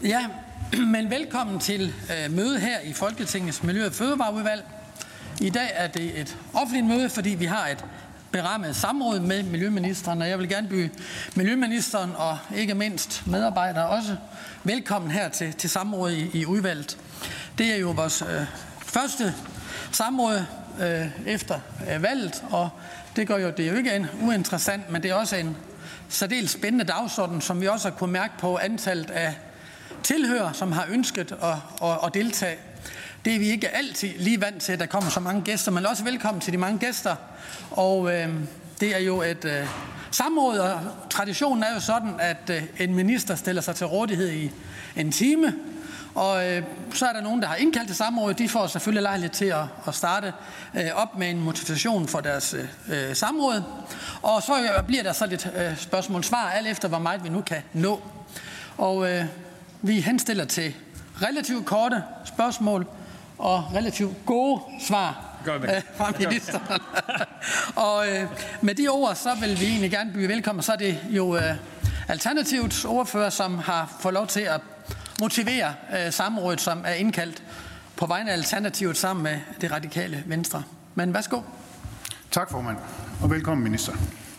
Ja, men velkommen til møde her i Folketingets Miljø- og Fødevareudvalg. I dag er det et offentligt møde, fordi vi har et berammet samråd med miljøministeren, og jeg vil gerne byde miljøministeren og ikke mindst medarbejdere også velkommen her til samråd i udvalget. Det er jo vores første samråd efter valget, og det er jo ikke en uinteressant, men det er også en særdeles spændende dagsorden, som vi også har kunnet mærke på antallet af tilhører, som har ønsket at deltage. Det er vi ikke altid lige vant til, at der kommer så mange gæster, men også velkommen til de mange gæster. Og det er jo et samråd, og traditionen er jo sådan, at en minister stiller sig til rådighed i en time, og så er der nogen, der har indkaldt til samråd. De får selvfølgelig lejlighed til at starte op med en motivation for deres samråd. Og så bliver der så lidt spørgsmål-svar, alt efter hvor meget vi nu kan nå. Og vi henstiller til relativt korte spørgsmål og relativt gode svar fra ministeren. Og med de ord, så vil vi egentlig gerne byde velkommen. Så er det jo Alternativets ordfører, som har fået lov til at motivere samrådet, som er indkaldt på vegne af Alternativet sammen med det radikale Venstre. Men værsgo. Tak, formand, og velkommen, minister.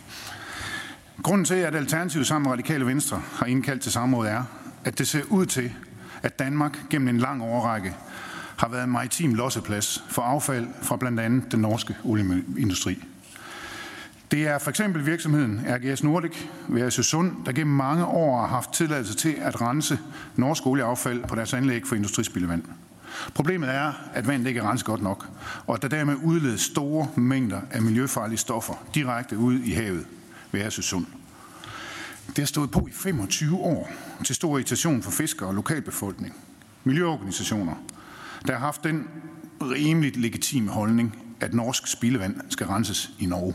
Grunden til, at Alternativet sammen med radikale Venstre har indkaldt til samrådet er, at det ser ud til, at Danmark gennem en lang årrække har været en maritim losseplads for affald fra blandt andet den norske olieindustri. Det er for eksempel virksomheden RGS Nordic ved Øresund, der gennem mange år har haft tilladelse til at rense norsk olieaffald på deres anlæg for industrispildevand. Problemet er, at vandet ikke er renset godt nok, og at der dermed udledes store mængder af miljøfarlige stoffer direkte ud i havet ved Øresund. Det har stået på i 25 år til stor irritation for fiskere og lokalbefolkning. Miljøorganisationer, der har haft den rimeligt legitime holdning, at norsk spildevand skal renses i Norge.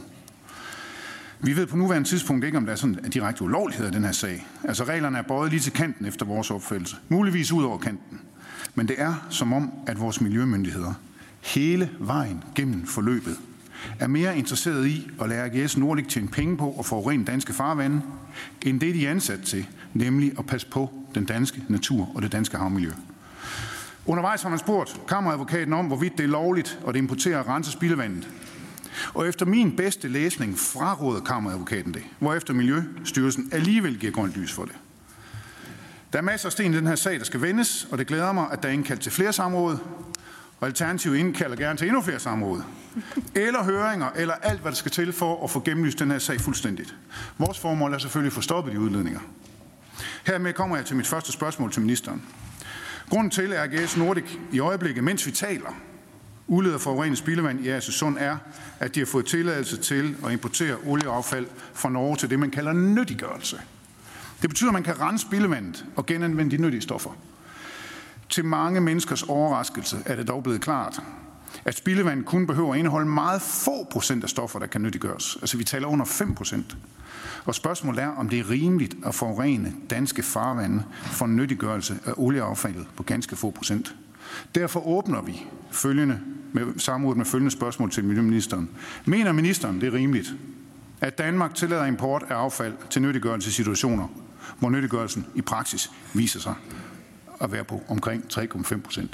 Vi ved på nuværende tidspunkt ikke, om der er sådan en direkte ulovlighed af den her sag. Altså reglerne er bøjet lige til kanten efter vores opfattelse. Muligvis ud over kanten. Men det er som om, at vores miljømyndigheder hele vejen gennem forløbet er mere interesseret i at lade RGS Nordic tjene penge på at forurene danske farvande, end det de er ansat til, nemlig at passe på den danske natur og det danske havmiljø. Undervejs har man spurgt kammeradvokaten om, hvorvidt det er lovligt at importere og rense spildevandet. Og efter min bedste læsning fraråder kammeradvokaten det, hvorefter Miljøstyrelsen alligevel giver grønt lys for det. Der er masser af sten i den her sag, der skal vendes, og det glæder mig, at der er indkaldt til flere samråd, og Alternativet indkalder gerne til endnu flere samråd, eller høringer, eller alt, hvad der skal til for at få gennemlyst den her sag fuldstændigt. Vores formål er selvfølgelig at få stoppet de udledninger. Hermed kommer jeg til mit første spørgsmål til ministeren. Grunden til, at RGS Nordic i øjeblikket, mens vi taler, udleder forurenet spildevand i Øresund er, at de har fået tilladelse til at importere olieaffald fra Norge til det, man kalder nyttiggørelse. Det betyder, at man kan rense spildevandet og genanvende de nyttige stoffer. Til mange menneskers overraskelse er det dog blevet klart, at spildevand kun behøver at indeholde meget få procent af stoffer, der kan nyttiggøres. Altså vi taler under 5%. Og spørgsmålet er, om det er rimeligt at forurene danske farvande for nyttiggørelse af olieaffaldet på ganske få procent. Derfor åbner vi samrådet med følgende spørgsmål til miljøministeren. Mener ministeren, det er rimeligt, at Danmark tillader import af affald til nyttiggørelse i situationer, hvor nyttiggørelsen i praksis viser sig at være på omkring 3,5%?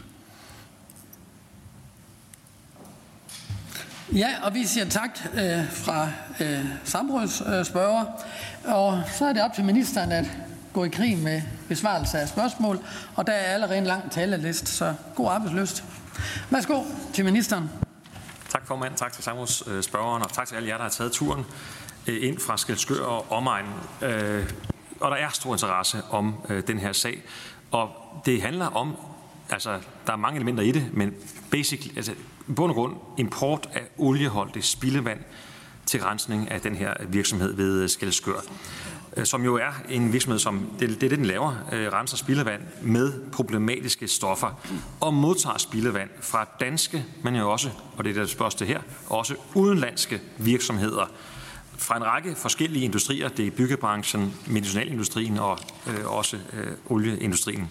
Ja, og vi siger tak fra samrådsspørger. Og så er det op til ministeren at gå i krig med besvarelse af spørgsmål. Og der er allerede en lang taleliste, så god arbejdslyst. Værsgo til ministeren. Tak formand, tak til samrådsspørgeren, og tak til alle jer, der har taget turen ind fra Skælskør og omegn. Og der er stor interesse om den her sag. Og det handler om, altså der er mange elementer i det, men basically, altså i bund og grund import af olieholdigt spildevand til rensning af den her virksomhed ved Skælskør, som jo er en virksomhed, som det er det, den laver, renser spildevand med problematiske stoffer og modtager spildevand fra danske, men jo også, og det er det, der spørges til her, også udenlandske virksomheder fra en række forskellige industrier. Det er byggebranchen, medicinalindustrien og også olieindustrien.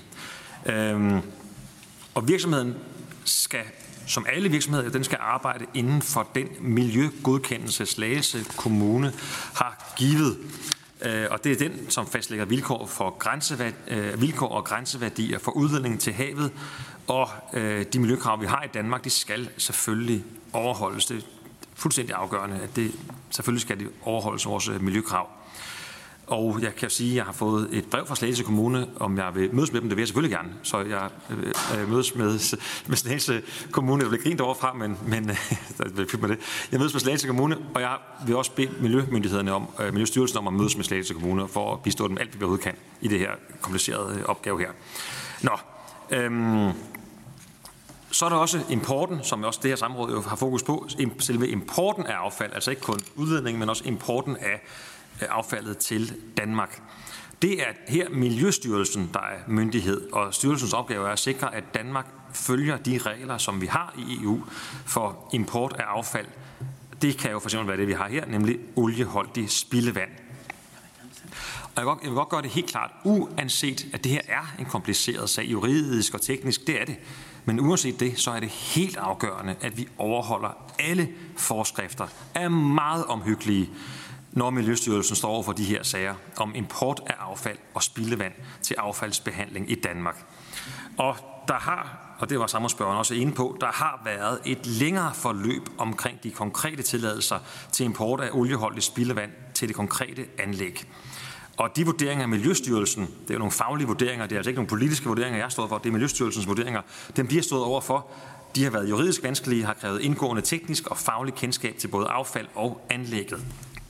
Og virksomheden skal, som alle virksomheder, den skal arbejde inden for den miljøgodkendelse, Slagelse Kommune har givet. Og det er den, som fastlægger vilkår og grænseværdier for udledning til havet. Og de miljøkrav, vi har i Danmark, de skal selvfølgelig overholdes. Det er fuldstændig afgørende, at selvfølgelig skal de overholdes vores miljøkrav. Og jeg kan sige, at jeg har fået et brev fra Slagelse Kommune, om jeg vil mødes med dem. Det vil jeg selvfølgelig gerne. Så jeg mødes med Slagelse Kommune. Jeg vil grint overfra, men jeg mødes med Slagelse Kommune, og jeg vil også bede Miljøstyrelsen om at mødes med Slagelse Kommune for at bistå dem alt, hvad vi overhovedet kan i det her komplicerede opgave her. Så er der også importen, som også det her samråd jo har fokus på. Selve importen af affald, altså ikke kun udledningen, men også importen af affaldet til Danmark. Det er her Miljøstyrelsen, der er myndighed, og styrelsens opgave er at sikre, at Danmark følger de regler, som vi har i EU for import af affald. Det kan jo for eksempel være det, vi har her, nemlig olieholdig spildevand. Og jeg vil godt gøre det helt klart, uanset at det her er en kompliceret sag, juridisk og teknisk, det er det. Men uanset det, så er det helt afgørende, at vi overholder alle forskrifter, er meget omhyggelige, når Miljøstyrelsen står over for de her sager om import af affald og spildevand til affaldsbehandling i Danmark. Og der har, og det var samrådsspørgeren også inde på, der har været et længere forløb omkring de konkrete tilladelser til import af olieholdigt spildevand til det konkrete anlæg. Og de vurderinger af Miljøstyrelsen, det er jo nogle faglige vurderinger, det er altså ikke nogle politiske vurderinger, jeg har stået for, det er Miljøstyrelsens vurderinger, dem de har stået over for. De har været juridisk vanskelige, har krævet indgående teknisk og faglig kendskab til både affald og anlægget.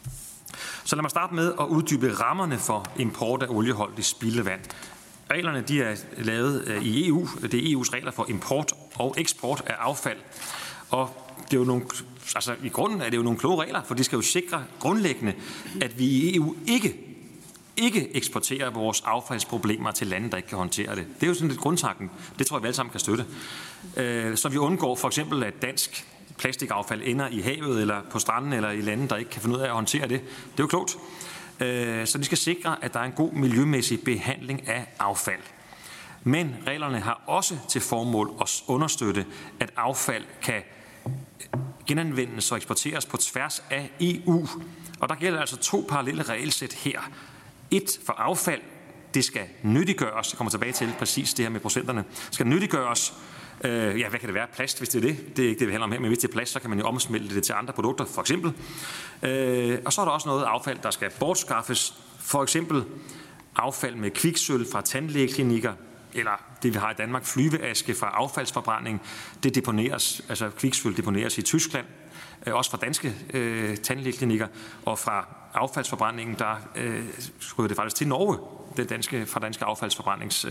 Så lad mig starte med at uddybe rammerne for import af olieholdigt spildevand. Reglerne de er lavet i EU. Det er EU's regler for import og eksport af affald. Og det er jo i grunden er det jo nogle kloge regler, for de skal jo sikre grundlæggende, at vi i EU ikke eksporterer vores affaldsproblemer til lande, der ikke kan håndtere det. Det er jo sådan lidt grundtanken. Det tror jeg, vi alle sammen kan støtte. Så vi undgår for eksempel, at dansk plastikaffald ender i havet eller på stranden eller i lande, der ikke kan finde ud af at håndtere det. Det er jo klogt. Så de skal sikre, at der er en god miljømæssig behandling af affald. Men reglerne har også til formål at understøtte, at affald kan genanvendes og eksporteres på tværs af EU. Og der gælder altså 2 parallelle regelsæt her. Et for affald, det skal nyttiggøres. Jeg kommer tilbage til præcis det her med procenterne. Skal nyttiggøres. Hvad kan det være? Plast, hvis det er det. Det er ikke det, vi handler om her, men hvis det er plast, så kan man jo omsmelte det til andre produkter, for eksempel. Og så er der også noget affald, der skal bortskaffes. For eksempel affald med kviksølv fra tandlægeklinikker, eller det, vi har i Danmark, flyveaske fra affaldsforbrænding. Det deponeres, altså kviksølv deponeres i Tyskland, også fra danske tandlægeklinikker, og fra affaldsforbrændingen, der ryger det faktisk til Norge, fra danske affaldsforbrændings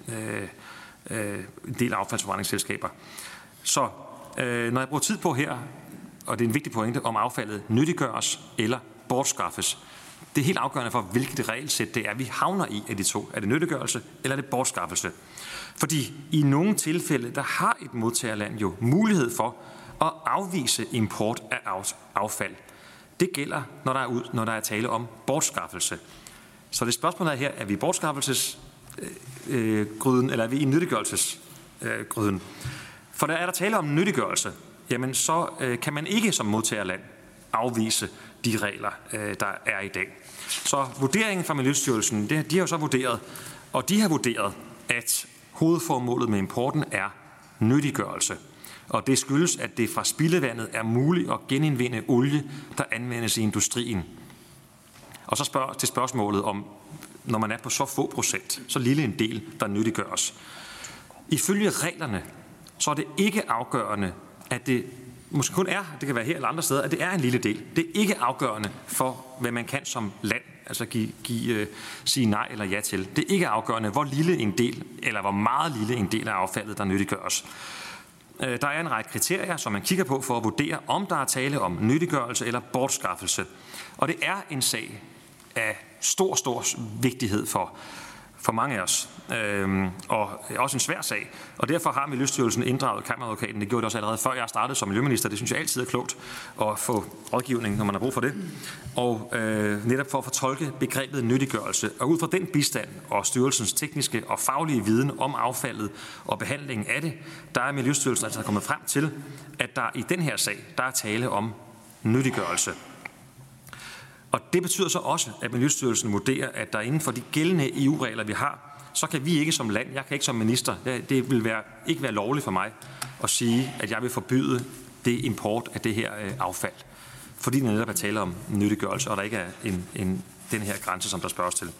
en del af affaldsforbrændingsselskaber. Så når jeg bruger tid på her, og det er en vigtig pointe, om affaldet nyttiggøres eller bortskaffes, det er helt afgørende for, hvilket regelsæt det er, vi havner i af de 2. Er det nyttiggørelse eller er det bortskaffelse? Fordi i nogle tilfælde, der har et modtagerland jo mulighed for at afvise import af affald. Det gælder, når der er tale om bortskaffelse. Så det spørgsmål er her, er vi i bortskaffelsesgryden, eller er vi i nyttiggørelsesgryden? For der er der tale om nyttiggørelse, jamen så kan man ikke som modtagerland afvise de regler, der er i dag. Så vurderingen fra Miljøstyrelsen, de har jo så vurderet, og de har vurderet, at hovedformålet med importen er nyttiggørelse. Og det skyldes, at det fra spildevandet er muligt at genindvinde olie, der anvendes i industrien. Og så til spørgsmålet om, når man er på så få procent, så lille en del, der nyttiggøres. Ifølge reglerne, så er det ikke afgørende, at det måske kun er, det kan være her eller andre steder, at det er en lille del. Det er ikke afgørende for, hvad man kan som land, altså sige nej eller ja til. Det er ikke afgørende, hvor lille en del, eller hvor meget lille en del af affaldet, der nyttiggøres. Der er en række kriterier, som man kigger på for at vurdere, om der er tale om nyttiggørelse eller bortskaffelse. Og det er en sag af stor vigtighed for mange af os, og også en svær sag. Og derfor har Miljøstyrelsen inddraget Kammeradvokaten. Det gjorde det også allerede før jeg startede som miljøminister. Det synes jeg altid er klogt at få rådgivning, når man har brug for det. Og netop for at fortolke begrebet nyttiggørelse. Og ud fra den bistand og styrelsens tekniske og faglige viden om affaldet og behandlingen af det, der er Miljøstyrelsen altså kommet frem til, at der i den her sag, der er tale om nyttiggørelse. Og det betyder så også, at Miljøstyrelsen vurderer, at der inden for de gældende EU-regler, vi har, så kan vi ikke som land, jeg kan ikke som minister, det vil ikke være lovligt for mig at sige, at jeg vil forbyde det import af det her affald. Fordi der netop er tale om nyttiggørelse, og der ikke er den her grænse, som der spørges til.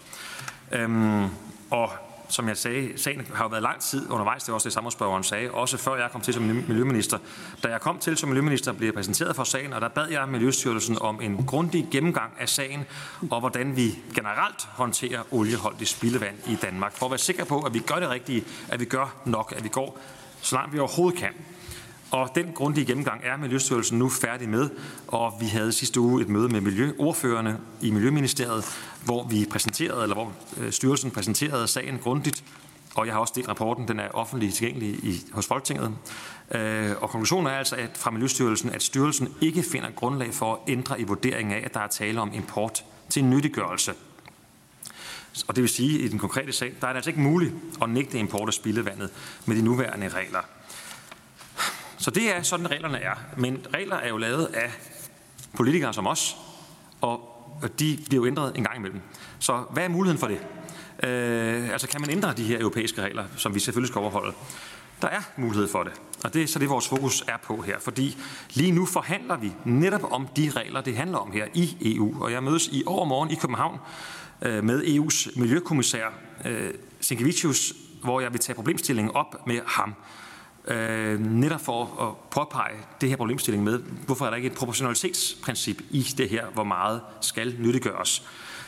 Og som jeg sagde, sagen har jo været lang tid undervejs, det var også det samrådsspørgeren sagde, også før jeg kom til som miljøminister. Da jeg kom til som miljøminister, blev jeg præsenteret for sagen, og der bad jeg Miljøstyrelsen om en grundig gennemgang af sagen, og hvordan vi generelt håndterer olieholdigt spildevand i Danmark, for at være sikker på, at vi gør det rigtige, at vi gør nok, at vi går så langt vi overhovedet kan. Og den grundige gennemgang er Miljøstyrelsen nu færdig med, og vi havde sidste uge et møde med miljøordførerne i Miljøministeriet, hvor styrelsen præsenterede sagen grundigt, og jeg har også delt rapporten, den er offentligt tilgængelig hos Folketinget. Og konklusionen er altså fra Miljøstyrelsen, at styrelsen ikke finder grundlag for at ændre i vurderingen af, at der er tale om import til nyttiggørelse. Og det vil sige, at i den konkrete sag, der er det altså ikke muligt at nægte import af spildevandet med de nuværende regler. Så det er sådan, reglerne er. Men regler er jo lavet af politikere som os, og de bliver jo ændret en gang imellem. Så hvad er muligheden for det? Altså kan man ændre de her europæiske regler, som vi selvfølgelig skal overholde? Der er mulighed for det, og det er så det, vores fokus er på her. Fordi lige nu forhandler vi netop om de regler, det handler om her i EU. Og jeg mødes i overmorgen i København med EU's miljøkommissær Sinkevicius, hvor jeg vil tage problemstillingen op med ham. Netop for at påpege det her problemstilling med, hvorfor er der ikke et proportionalitetsprincip i det her, hvor meget skal nyttiggøres.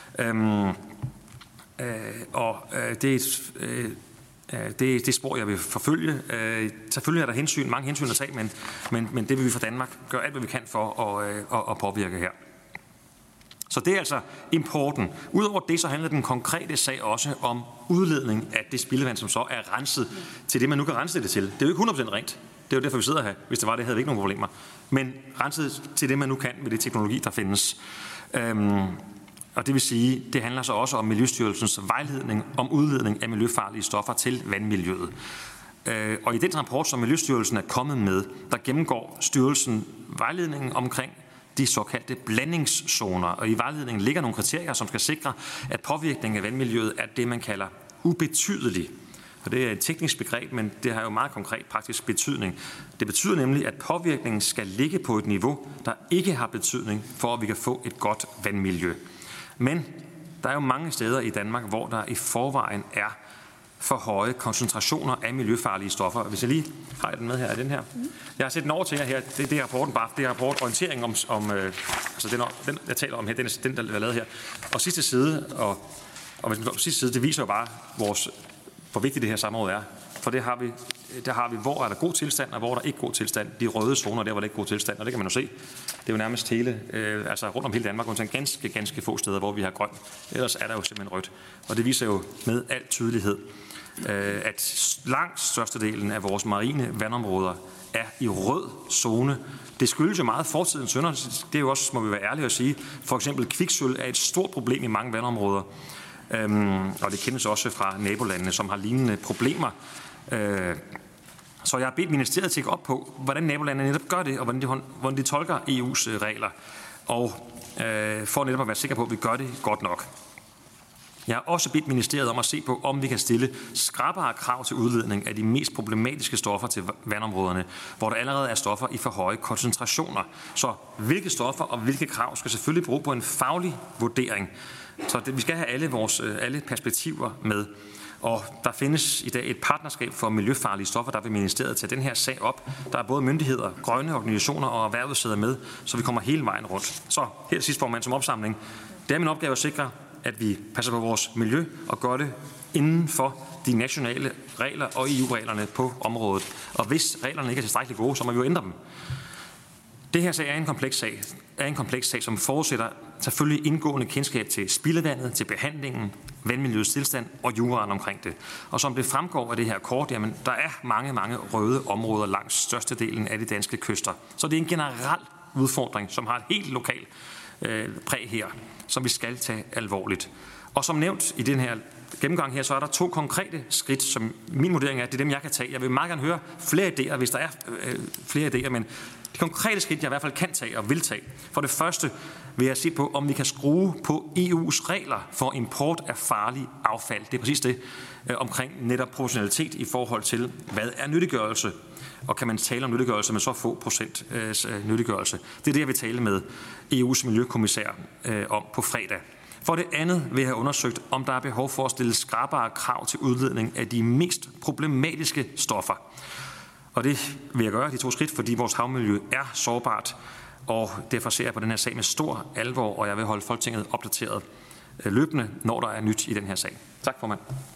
Det spor, jeg vil forfølge. Selvfølgelig er der mange hensyn at tage, men det vil vi fra Danmark gøre alt, hvad vi kan for at påvirke her. Så det er altså importen. Udover det, så handler den konkrete sag også om udledning af det spildevand, som så er renset til det, man nu kan rense det til. Det er jo ikke 100% rent. Det er jo derfor, vi sidder her. Hvis det var det, havde vi ikke nogen problemer. Men renset til det, man nu kan med det teknologi, der findes. Og det vil sige, det handler så også om Miljøstyrelsens vejledning om udledning af miljøfarlige stoffer til vandmiljøet. Og i den rapport, som Miljøstyrelsen er kommet med, der gennemgår styrelsen vejledningen omkring de såkaldte blandingszoner. Og i vejledningen ligger nogle kriterier, som skal sikre, at påvirkningen af vandmiljøet er det, man kalder ubetydelig. Og det er et teknisk begreb, men det har jo meget konkret praktisk betydning. Det betyder nemlig, at påvirkningen skal ligge på et niveau, der ikke har betydning for, at vi kan få et godt vandmiljø. Men der er jo mange steder i Danmark, hvor der i forvejen er for høje koncentrationer af miljøfarlige stoffer. Hvis jeg lige har den med her, er den her. Jeg har set den over til jer her. Det er rapporten bare. Det er rapportorientering om altså den, jeg taler om her, den der er lavet her. Og sidste side, det viser jo bare hvor vigtigt det her samråd er. For der har vi, hvor er der god tilstand, og hvor er der ikke god tilstand. De røde zoner, der hvor der ikke god tilstand, og det kan man jo se. Det er jo nærmest rundt om hele Danmark, undtagen ganske få steder, hvor vi har grønt. Ellers er der jo simpelthen rødt. Og det viser jo med al tydelighed, at langt størstedelen af vores marine vandområder er i rød zone. Det skyldes jo meget fortidens synder. Det er jo også, må vi være ærlige at sige. For eksempel kviksølv er et stort problem i mange vandområder. Og det kendes også fra nabolandene, som har lignende problemer. Så jeg har bedt ministeriet til at gå op på, hvordan nabolandene netop gør det, og hvordan de tolker EU's regler, og for netop at være sikker på, at vi gør det godt nok. Jeg har også bedt ministeriet om at se på, om vi kan stille skrappere krav til udledning af de mest problematiske stoffer til vandområderne, hvor der allerede er stoffer i for høje koncentrationer. Så hvilke stoffer og hvilke krav skal selvfølgelig bero på en faglig vurdering. Så vi skal have alle perspektiver med. Og der findes i dag et partnerskab for miljøfarlige stoffer, der vil ministeriet tage den her sag op. Der er både myndigheder, grønne organisationer og erhvervet sidder med, så vi kommer hele vejen rundt. Så her sidst, formand, som opsamling. Det er min opgave at sikre, at vi passer på vores miljø og gør det inden for de nationale regler og EU-reglerne på området. Og hvis reglerne ikke er tilstrækkeligt gode, så må vi jo ændre dem. Det her sag er en kompleks sag, som forudsætter selvfølgelig indgående kendskab til spildevandet, til behandlingen, vandmiljøets tilstand og juraen omkring det. Og som det fremgår af det her kort, jamen, der er mange røde områder langs størstedelen af de danske kyster. Så det er en generel udfordring, som har et helt lokalt præg her, som vi skal tage alvorligt. Og som nævnt i den her gennemgang her, så er der 2 konkrete skridt, som min vurdering er, det er dem, jeg kan tage. Jeg vil meget gerne høre flere idéer, hvis der er flere idéer, men De konkrete skridt, jeg i hvert fald kan tage og vil tage. For det første vil jeg se på, om vi kan skrue på EU's regler for import af farlig affald. Det er præcis det omkring netop proportionalitet i forhold til, hvad er nyttiggørelse, og kan man tale om nyttiggørelse med så få procent nyttiggørelse. Det er det, jeg vil tale med EU's miljøkommissær om på fredag. For det andet vil jeg have undersøgt, om der er behov for at stille skrappere krav til udledning af de mest problematiske stoffer. Og det vil jeg gøre, de 2 skridt, fordi vores havmiljø er sårbart, og derfor ser jeg på den her sag med stor alvor, og jeg vil holde Folketinget opdateret løbende, når der er nyt i den her sag. Tak, formand.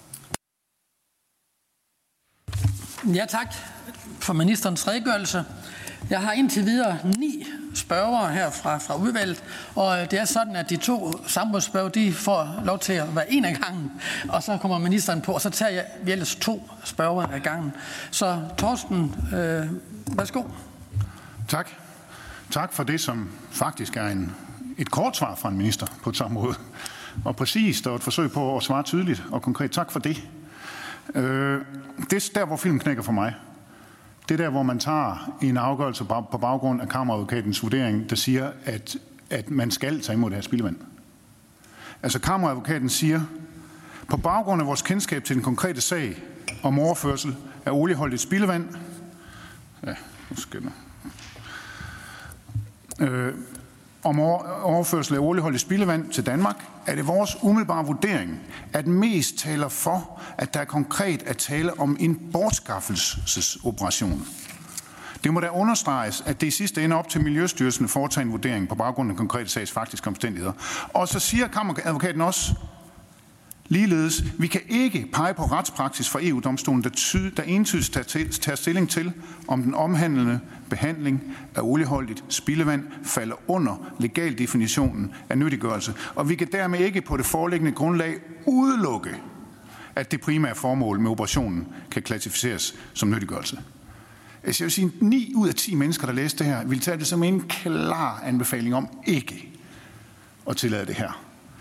Ja, tak for ministerens redegørelse. Jeg har indtil videre 9 spørgere her fra udvalget, og det er sådan, at de 2 samrådsspørgere, de får lov til at være en af gangen, og så kommer ministeren på, og så tager vi ellers 2 spørgere af gangen. Så Torsten, værsgo. Tak. Tak for det, som faktisk er et kort svar fra en minister på et samråd. Og præcis, og et forsøg på at svare tydeligt og konkret. Tak for det. Det er der, hvor filmen knækker for mig. Det er der, hvor man tager en afgørelse på baggrund af kammeradvokatens vurdering, der siger, at man skal tage imod det her spildevand. Altså kammeradvokaten siger, på baggrund af vores kendskab til den konkrete sag om overførsel af olieholdigt spildevand, om overførsel af olieholdigt spildevand til Danmark, er det vores umiddelbare vurdering, at mest taler for, at der konkret er tale om en bortskaffelsesoperation. Det må da understreges, at det i sidste ende op til Miljøstyrelsen at foretage en vurdering på baggrund af den konkrete sags faktiske omstændigheder. Og så siger kammeradvokaten også ligeledes, vi kan ikke pege på retspraksis fra EU-domstolen, der entydigt tager stilling til, om den omhandlende behandling af olieholdigt spildevand falder under legaldefinitionen af nyttiggørelse. Og vi kan dermed ikke på det foreliggende grundlag udelukke, at det primære formål med operationen kan klassificeres som nyttiggørelse. Jeg vil sige, 9 ud af 10 mennesker, der læste det her, vil tage det som en klar anbefaling om ikke at tillade det her.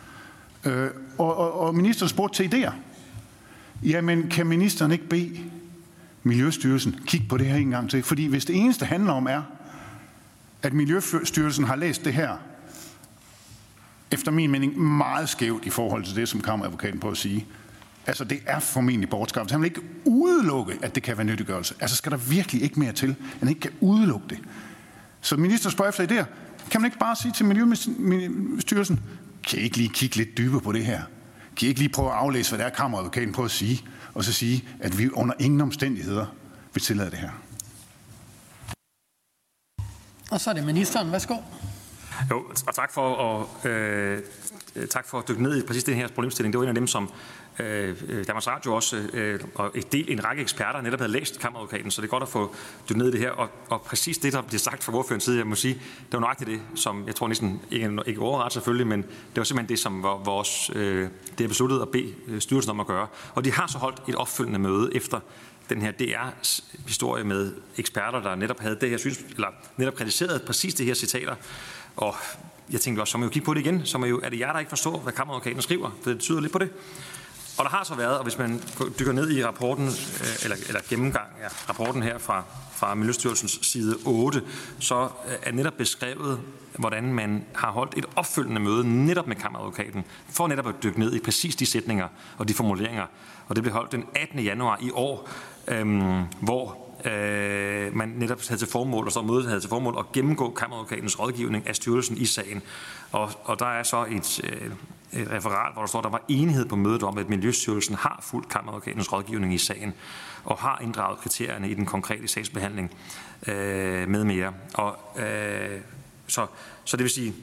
Og ministeren spurgte til idéer. Jamen, kan ministeren ikke bede Miljøstyrelsen kigge på det her en gang til? Fordi hvis det eneste handler om er, at Miljøstyrelsen har læst det her, efter min mening meget skævt i forhold til det, som kammeradvokaten på at sige, altså det er formentlig bortskaffet. Han vil ikke udelukke, at det kan være nyttiggørelse. Altså skal der virkelig ikke mere til, at han ikke kan udelukke det. Så ministeren spørger efter idéer. Kan man ikke bare sige til Miljøstyrelsen, kan I ikke lige kigge lidt dybere på det her? Kan I ikke lige prøve at aflæse, hvad det er, kammeradvokaten prøver at sige, og så sige, at vi under ingen omstændigheder vil tillade det her? Og så er det ministeren. Værsgo. Jo, og tak for at dykke ned i præcis den her problemstilling. Det var en af dem, som Danmarks Radio også og en række eksperter netop havde læst kammeradvokaten, så det er godt at få dykket ned i det her. Og præcis det, der bliver sagt fra ordførerens side, jeg må sige, det var nøjagtigt det, som jeg tror næsten ikke overret selvfølgelig, men det var simpelthen det, som det er besluttet at bede styrelsen om at gøre. Og de har så holdt et opfølgende møde efter den her DR-historie med eksperter, der netop havde det her netop kritiseret præcis det her citater. Og jeg tænkte også, så må jeg jo kigge på det igen, er det jer, der ikke forstår, hvad kammeradvokaten skriver, for det tyder lidt på det. Og der har så været, og hvis man dykker ned i rapporten, eller gennemgang af rapporten her fra Miljøstyrelsens side 8, så er netop beskrevet, hvordan man har holdt et opfølgende møde netop med kammeradvokaten, for netop at dykke ned i præcis de sætninger og de formuleringer. Og det blev holdt den 18. januar i år, hvor man netop havde til formål, og så mødet havde til formål at gennemgå kammeradvokatens rådgivning af styrelsen i sagen. Og der er så et referat, hvor der står, at der var enighed på mødet om, at Miljøstyrelsen har fulgt kammeradvokatens rådgivning i sagen, og har inddraget kriterierne i den konkrete sagsbehandling med mere. Og så det vil sige,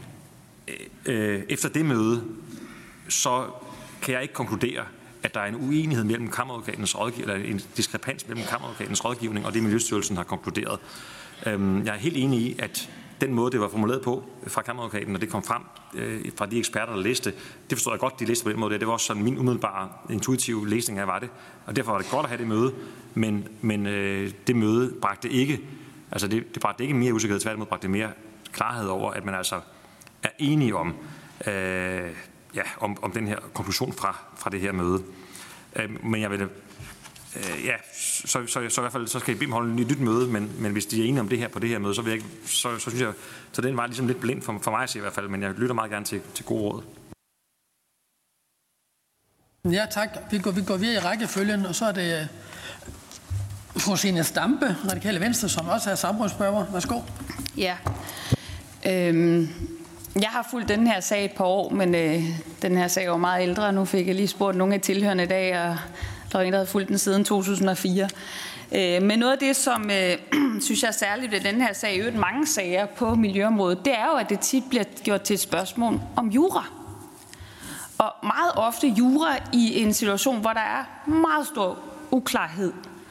efter det møde, så kan jeg ikke konkludere, at der er en uenighed mellem kammeradvokatens rådgivning, eller en diskrepans mellem kammeradvokatens rådgivning og det Miljøstyrelsen har konkluderet. Jeg er helt enig i, at den måde, det var formuleret på fra kammeradvokaten, og det kom frem fra de eksperter, der læste, det forstår jeg godt, de læste på den måde. Det var også sådan min umiddelbare intuitive læsning af, var det. Og derfor var det godt at have det møde, men det møde bragte ikke, altså det bragte ikke mere usikkerhed, tværtimod bragte mere klarhed over, at man altså er enige om, om den her konklusion fra det her møde. Men jeg vil så i hvert fald så skal I bede dem holde et nyt møde, men hvis de er enige om det her på det her møde, så synes jeg, så den var ligesom lidt blind for mig at se i hvert fald, men jeg lytter meget gerne til gode råd. Ja, tak. Vi går videre i rækkefølgen, og så er det fru Zenia Stampe, Radikale Venstre, som også er samrådsspørger. Værsgo. Ja. Jeg har fulgt den her sag et par år, men den her sag var meget ældre. Nu fik jeg lige spurgt nogle af tilhørende i dag, og der var en, der havde fulgt den siden 2004. Men noget af det, som synes jeg er særligt ved den her sag, i øvrigt mange sager på miljøområdet, det er jo, at det tit bliver gjort til et spørgsmål om jura. Og meget ofte jura i en situation, hvor der er meget stor uklarhed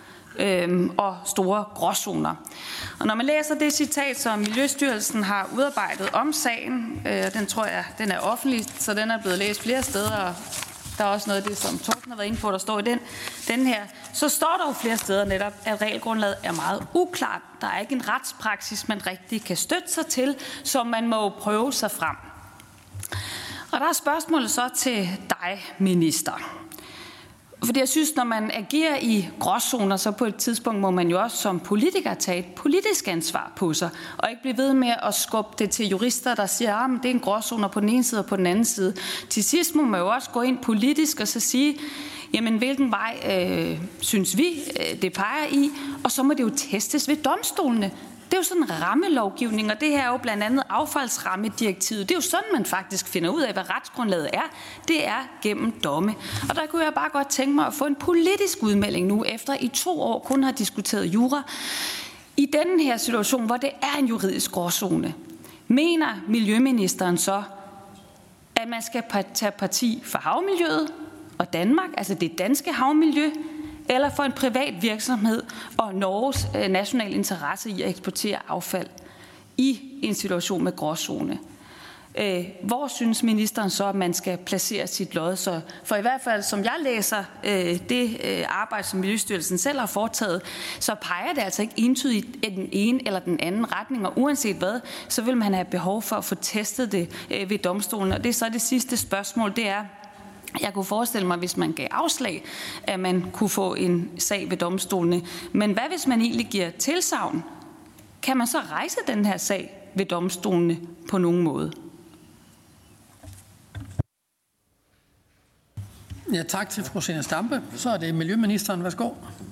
og store gråzoner. Og når man læser det citat, som Miljøstyrelsen har udarbejdet om sagen, den tror jeg, den er offentlig, så den er blevet læst flere steder, og der er også noget af det, som Torsten har været inde på, der står i den her, så står der jo flere steder netop, at regelgrundlaget er meget uklart. Der er ikke en retspraksis, man rigtig kan støtte sig til, så man må prøve sig frem. Og der er spørgsmålet så til dig, minister. Fordi jeg synes, når man agerer i gråzoner, så på et tidspunkt må man jo også som politiker tage et politisk ansvar på sig, og ikke blive ved med at skubbe det til jurister, der siger, at det er en gråzoner på den ene side og på den anden side. Til sidst må man jo også gå ind politisk og så sige, jamen hvilken vej synes vi, det peger i, og så må det jo testes ved domstolene. Det er jo sådan en rammelovgivning, og det her er jo blandt andet affaldsrammedirektivet. Det er jo sådan, man faktisk finder ud af, hvad retsgrundlaget er. Det er gennem domme. Og der kunne jeg bare godt tænke mig at få en politisk udmelding nu, efter i 2 år kun har diskuteret jura. I denne her situation, hvor det er en juridisk gråzone, mener miljøministeren så, at man skal tage parti for havmiljøet og Danmark, altså det danske havmiljø, eller for en privat virksomhed og Norges nationale interesse i at eksportere affald i en situation med gråzone. Hvor synes ministeren så, at man skal placere sit lod? Så for i hvert fald, som jeg læser det arbejde, som Miljøstyrelsen selv har foretaget, så peger det altså ikke entydigt i den ene eller den anden retning, og uanset hvad, så vil man have behov for at få testet det ved domstolen. Og det er så det sidste spørgsmål, det er, jeg kunne forestille mig, hvis man gav afslag, at man kunne få en sag ved domstolene. Men hvad hvis man egentlig giver tilsagn? Kan man så rejse den her sag ved domstolene på nogen måde? Ja, tak til fru Zenia Stampe. Så er det miljøministeren. Værsgo.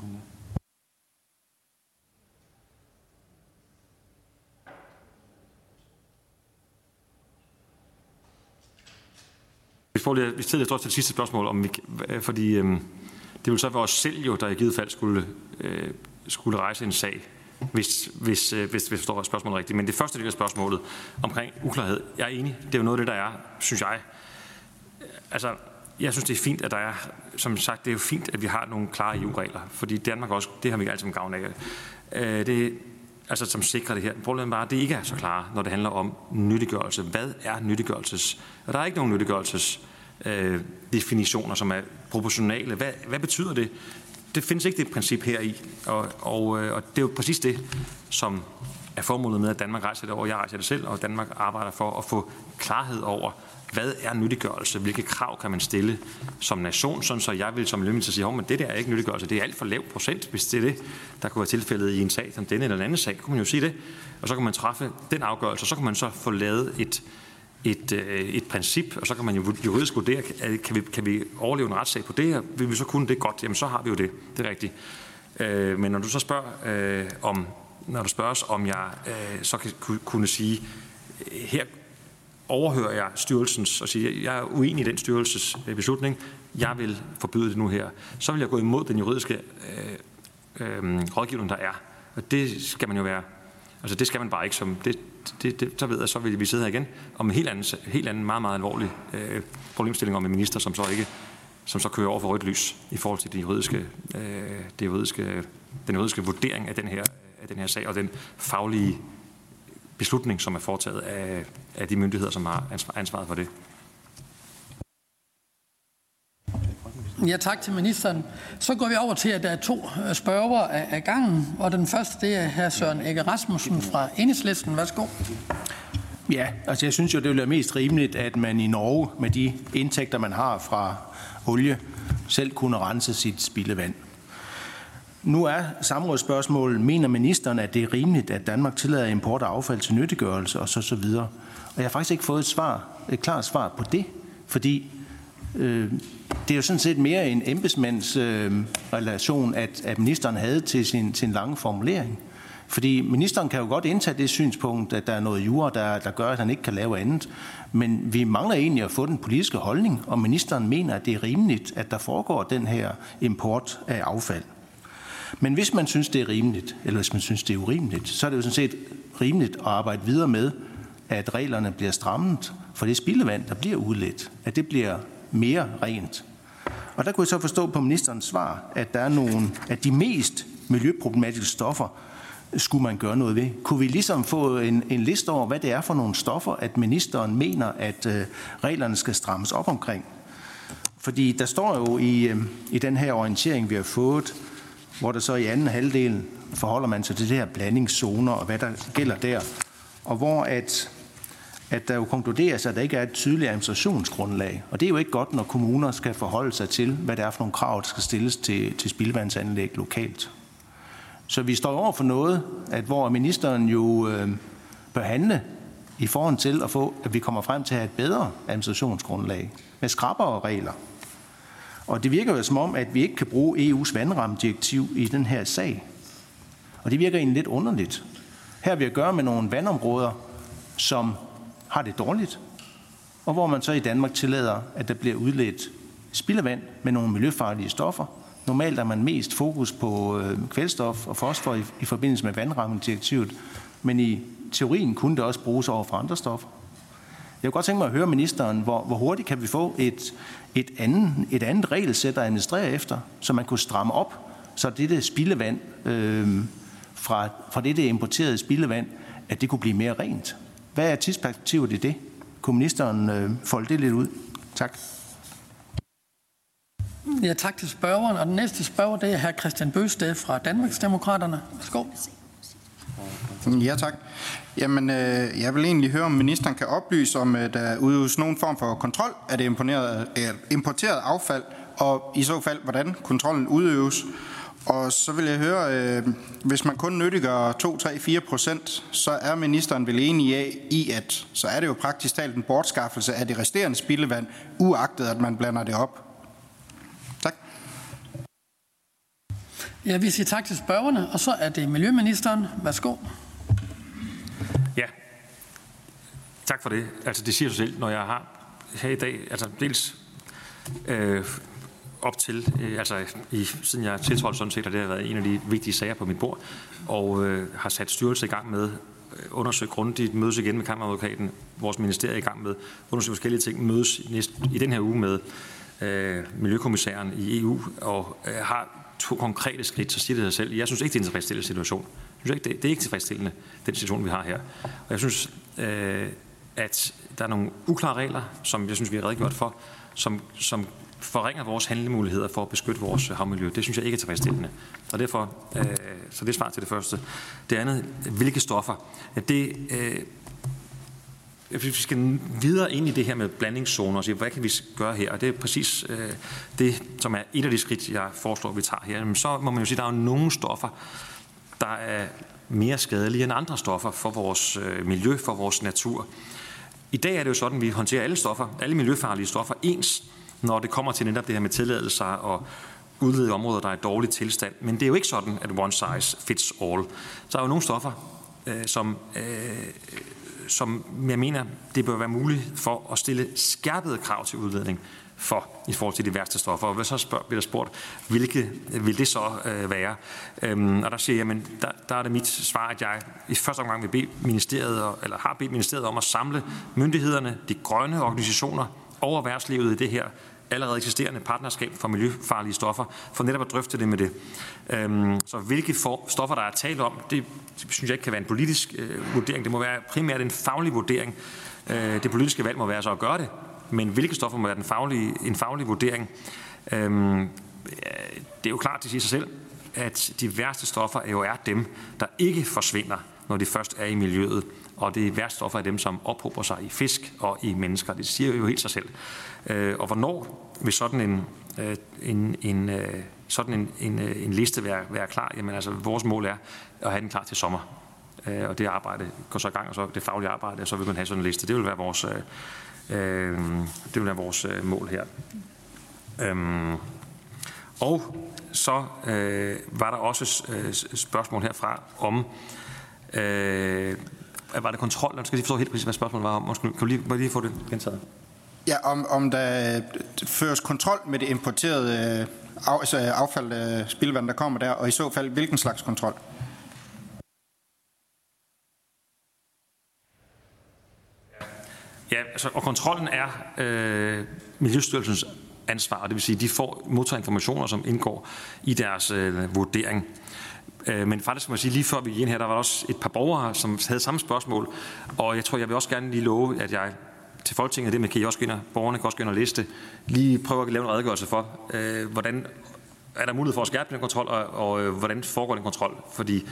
Vi stiller til det sidste spørgsmål, fordi det vil så være os selv jo, der i givet fald skulle rejse en sag, hvis vi forstår spørgsmålet rigtigt. Men det første del af spørgsmålet omkring uklarhed, jeg er enig. Det er jo noget af det, der er, synes jeg. Altså, jeg synes, det er fint, at der er, som sagt, det er jo fint, at vi har nogle klare EU-regler, fordi Danmark også, det har vi ikke altid gavn af. Altså, som sikrer det her. Problemet er bare, at det ikke er så klare, når det handler om nyttiggørelse. Hvad er nyttiggørelses? Og der er ikke nogen nyttiggørelses definitioner, som er proportionale. Hvad betyder det? Det findes ikke det princip her i, og det er jo præcis det, som er formålet med, at Danmark rejser det over. Jeg rejser det selv, og Danmark arbejder for at få klarhed over, hvad er nyttiggørelse? Hvilke krav kan man stille som nation? Sådan så jeg vil som miljøminister sige, men det der er ikke nyttiggørelse. Det er alt for lav procent, hvis det er det, der kunne være tilfældet i en sag som denne eller en anden sag. Kunne man jo sige det, og så kan man træffe den afgørelse, og så kan man så få lavet et princip, og så kan man jo juridisk vurdere, kan vi overleve en retssag på det her? Vil vi så kunne det godt? Jamen så har vi jo det. Det er rigtigt. Men når du så spørger når du spørges, om jeg så kan kunne sige, her overhører jeg styrelsens og siger, jeg er uenig i den styrelses beslutning, jeg vil forbyde det nu her, så vil jeg gå imod den juridiske rådgivning, der er. Og det skal man jo være, altså det skal man bare ikke, så ved jeg, så vil vi sidde her igen om en helt anden meget, meget alvorlig problemstilling om en minister, som så kører over for rødt lys i forhold til den juridiske vurdering af den her sag og den faglige beslutning, som er foretaget af de myndigheder, som har ansvaret for det. Ja, tak til ministeren. Så går vi over til, at der er 2 spørgere af gangen, og den første, det er hr. Søren Egge Rasmussen fra Enhedslisten. Værsgo. Ja, altså jeg synes jo, det vil være mest rimeligt, at man i Norge med de indtægter, man har fra olie, selv kunne rense sit spildevand. Nu er samrådsspørgsmålet, mener ministeren, at det er rimeligt, at Danmark tillader import af affald til nyttiggørelse og så videre? Og jeg har faktisk ikke fået et klart svar på det, fordi det er jo sådan set mere en embedsmandsrelation, at ministeren havde til sin lange formulering. Fordi ministeren kan jo godt indtage det synspunkt, at der er noget jura, der gør, at han ikke kan lave andet. Men vi mangler egentlig at få den politiske holdning, om ministeren mener, at det er rimeligt, at der foregår den her import af affald. Men hvis man synes, det er rimeligt, eller hvis man synes, det er urimeligt, så er det jo sådan set rimeligt at arbejde videre med, at reglerne bliver strammet for det spildevand, der bliver udledt, at det bliver mere rent. Og der kunne jeg så forstå på ministerens svar, at der er nogle af de mest miljøproblematiske stoffer, skulle man gøre noget ved. Kunne vi ligesom få en liste over, hvad det er for nogle stoffer, at ministeren mener, at reglerne skal strammes op omkring? Fordi der står jo i den her orientering, vi har fået, hvor der så i anden halvdel forholder man sig til det her blandingszoner og hvad der gælder der, og hvor at der jo konkluderes, at der ikke er et tydeligt administrationsgrundlag. Og det er jo ikke godt, når kommuner skal forholde sig til, hvad det er for nogle krav, der skal stilles til spildevandsanlæg lokalt. Så vi står over for noget, hvor ministeren jo bør handle i forhold til at vi kommer frem til at have et bedre administrationsgrundlag med skrappere regler. Og det virker jo som om, at vi ikke kan bruge EU's vandrammedirektiv i den her sag. Og det virker egentlig lidt underligt. Her har vi at gøre med nogle vandområder, som har det dårligt, og hvor man så i Danmark tillader, at der bliver udledt spildevand med nogle miljøfarlige stoffer. Normalt er man mest fokus på kvælstof og fosfor i forbindelse med vandrammedirektivet, men i teorien kunne det også bruges over for andre stoffer. Jeg kunne godt tænke mig at høre ministeren, hvor hurtigt kan vi få et andet regelsæt at administrere efter, så man kunne stramme op, så dette spildevand fra dette importerede spildevand, at det kunne blive mere rent. Hvad er tidsperspektivet i det? Kunne ministeren folde det lidt ud? Tak. Ja, tak til spørgeren. Og den næste spørger, det er hr. Kristian Bøgsted fra Danmarksdemokraterne. Værsgo. Ja, tak. Jamen, jeg vil egentlig høre, om ministeren kan oplyse, om der udøves nogen form for kontrol af det importerede affald, og i så fald, hvordan kontrollen udøves. Og så vil jeg høre, hvis man kun nyttiggør 2-3-4%, så er ministeren vel enig i, at så er det jo praktisk talt en bortskaffelse af det resterende spildevand, uagtet at man blander det op. Tak. Ja, vi siger tak til spørgerne, og så er det Miljøministeren. Værsgo. Ja, tak for det. Altså det siger sig selv, når jeg har her i dag, altså dels op til, siden jeg tiltrådte sådan set, og det har været en af de vigtige sager på mit bord, og har sat styrelse i gang med undersøge grundigt, mødes igen med Kammeradvokaten, vores ministerie i gang med undersøge forskellige ting, mødes i den her uge med Miljøkommissæren i EU, og har 2 konkrete skridt, så siger det sig selv. Jeg synes ikke, det er en tilfredsstillende situation. Det er ikke tilfredsstillende, den situation, vi har her. Og jeg synes, at der er nogle uklare regler, som jeg synes, vi har redegjort for, som forringer vores handlemuligheder for at beskytte vores havmiljø. Det synes jeg ikke er tilfredsstillende. Og derfor, så det er svar til det første. Det andet, hvilke stoffer? Vi skal videre ind i det her med blandingszoner og sige, hvad kan vi gøre her? Og det er præcis det, som er et af de skridt, jeg foreslår, vi tager her. Men så må man jo sige, at der er nogle stoffer, der er mere skadelige end andre stoffer for vores miljø, for vores natur. I dag er det jo sådan, at vi håndterer alle stoffer, alle miljøfarlige stoffer ens, når det kommer til netop det her med tilladelser og udlede områder, der er i dårlig tilstand. Men det er jo ikke sådan, at one size fits all. Så er jo nogle stoffer, som jeg mener, det bør være muligt for at stille skærpede krav til udledning for i forhold til de værste stoffer. Og så bliver der spurgt, hvilke vil det så være? Og der siger jeg, men der er det mit svar, at jeg i første omgang vil bede ministeriet, eller har bedt ministeriet om at samle myndighederne, de grønne organisationer og erhvervslivet i det her allerede eksisterende partnerskab for miljøfarlige stoffer, for netop at drøfte det med det. Så hvilke stoffer, der er talt om, det synes jeg ikke kan være en politisk vurdering. Det må være primært en faglig vurdering. Det politiske valg må være så at gøre det, men hvilke stoffer må være en faglig vurdering? Det er jo klart, det siger sig selv, at de værste stoffer er dem, der ikke forsvinder, når de først er i miljøet. Og de værste stoffer er dem, som ophober sig i fisk og i mennesker. Det siger jo helt sig selv. Og hvornår vil sådan sådan en liste være klar. Jamen altså, vores mål er at have den klar til sommer. Og det arbejde går så i gang, og så det faglige arbejde, og så vil man have sådan en liste. Det vil være vores mål her. Og så var der også spørgsmål herfra om, var det kontrol? Jeg skal lige forstå helt præcis, hvad spørgsmålet var om. Kan du lige få det gentaget? Ja, om der føres kontrol med det importerede affald, spildevand, der kommer der, og i så fald, hvilken slags kontrol? Ja, altså, og kontrollen er Miljøstyrelsens ansvar, og det vil sige, at de modtager informationer, som indgår i deres vurdering. Men faktisk må jeg sige, lige før vi gik ind her, der var også et par borgere, som havde samme spørgsmål, og jeg vil også gerne lige love, at jeg til Folketinget, det med, kan I også gå ind, borgerne kan også gå ind og liste, lige prøve at lave en redegørelse for, hvordan er der mulighed for at skærpe den kontrol, og hvordan foregår den kontrol, fordi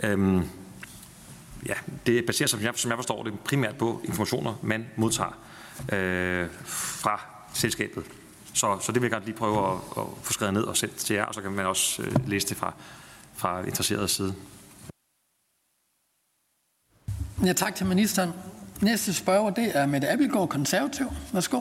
det baserer sig, som jeg forstår det, primært på informationer, man modtager fra selskabet. Så det vil jeg godt lige prøve at få skrevet ned og sendt til jer, og så kan man også læse det fra interesserede side. Ja, tak til ministeren. Næste spørger, det er Mette Abildgaard, konservativ. Værsgo.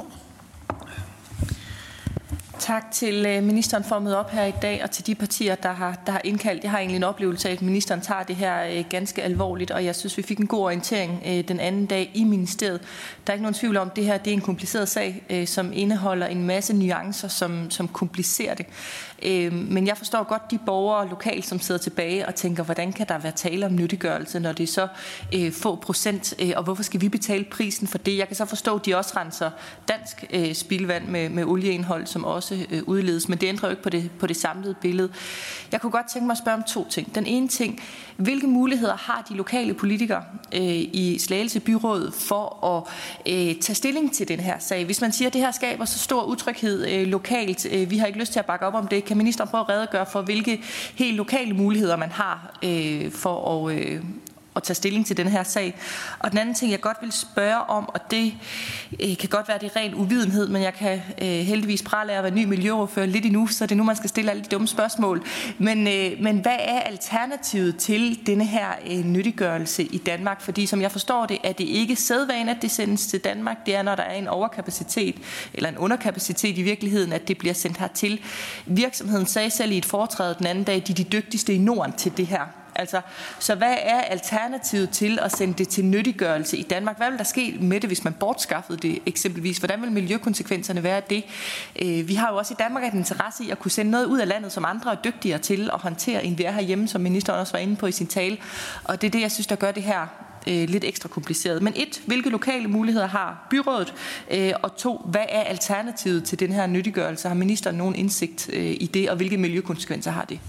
Tak til ministeren for at møde op her i dag, og til de partier, der har indkaldt. Jeg har egentlig en oplevelse af, at ministeren tager det her ganske alvorligt, og jeg synes, vi fik en god orientering den anden dag i ministeriet. Der er ikke nogen tvivl om, at det her det er en kompliceret sag, som indeholder en masse nuancer, som komplicerer det. Men jeg forstår godt de borgere lokalt, som sidder tilbage og tænker, hvordan kan der være tale om nyttiggørelse, når det er så få procent, og hvorfor skal vi betale prisen for det? Jeg kan så forstå, at de også renser dansk spildevand med olieindhold, som også udledes, men det ændrer jo ikke på det samlede billede. Jeg kunne godt tænke mig at spørge om to ting. Den ene ting, hvilke muligheder har de lokale politikere i Slagelse Byråd for at tage stilling til den her sag? Hvis man siger, at det her skaber så stor utryghed lokalt, vi har ikke lyst til at bakke op om det, kan ministeren prøve at redegøre for, hvilke helt lokale muligheder man har for at tage stilling til den her sag. Og den anden ting, jeg godt vil spørge om, og det kan godt være, det er ren uvidenhed, men jeg kan heldigvis prale af at være ny miljøordfører lidt endnu, så det er nu, man skal stille alle de dumme spørgsmål. Men hvad er alternativet til denne her nyttiggørelse i Danmark? Fordi som jeg forstår det, er det ikke sædvane, at det sendes til Danmark. Det er, når der er en overkapacitet, eller en underkapacitet i virkeligheden, at det bliver sendt hertil. Virksomheden sagde selv i et foretræde den anden dag, de er de dygtigste i Norden til det her. Altså, så hvad er alternativet til at sende det til nyttiggørelse i Danmark? Hvad vil der ske med det, hvis man bortskaffede det eksempelvis? Hvordan vil miljøkonsekvenserne være af det? Vi har jo også i Danmark en interesse i at kunne sende noget ud af landet, som andre er dygtigere til at håndtere, end vi er herhjemme, som ministeren også var inde på i sin tale. Og det er det, jeg synes, der gør det her lidt ekstra kompliceret. Men 1, hvilke lokale muligheder har byrådet? Og 2, hvad er alternativet til den her nyttiggørelse? Har ministeren nogen indsigt i det, og hvilke miljøkonsekvenser har det?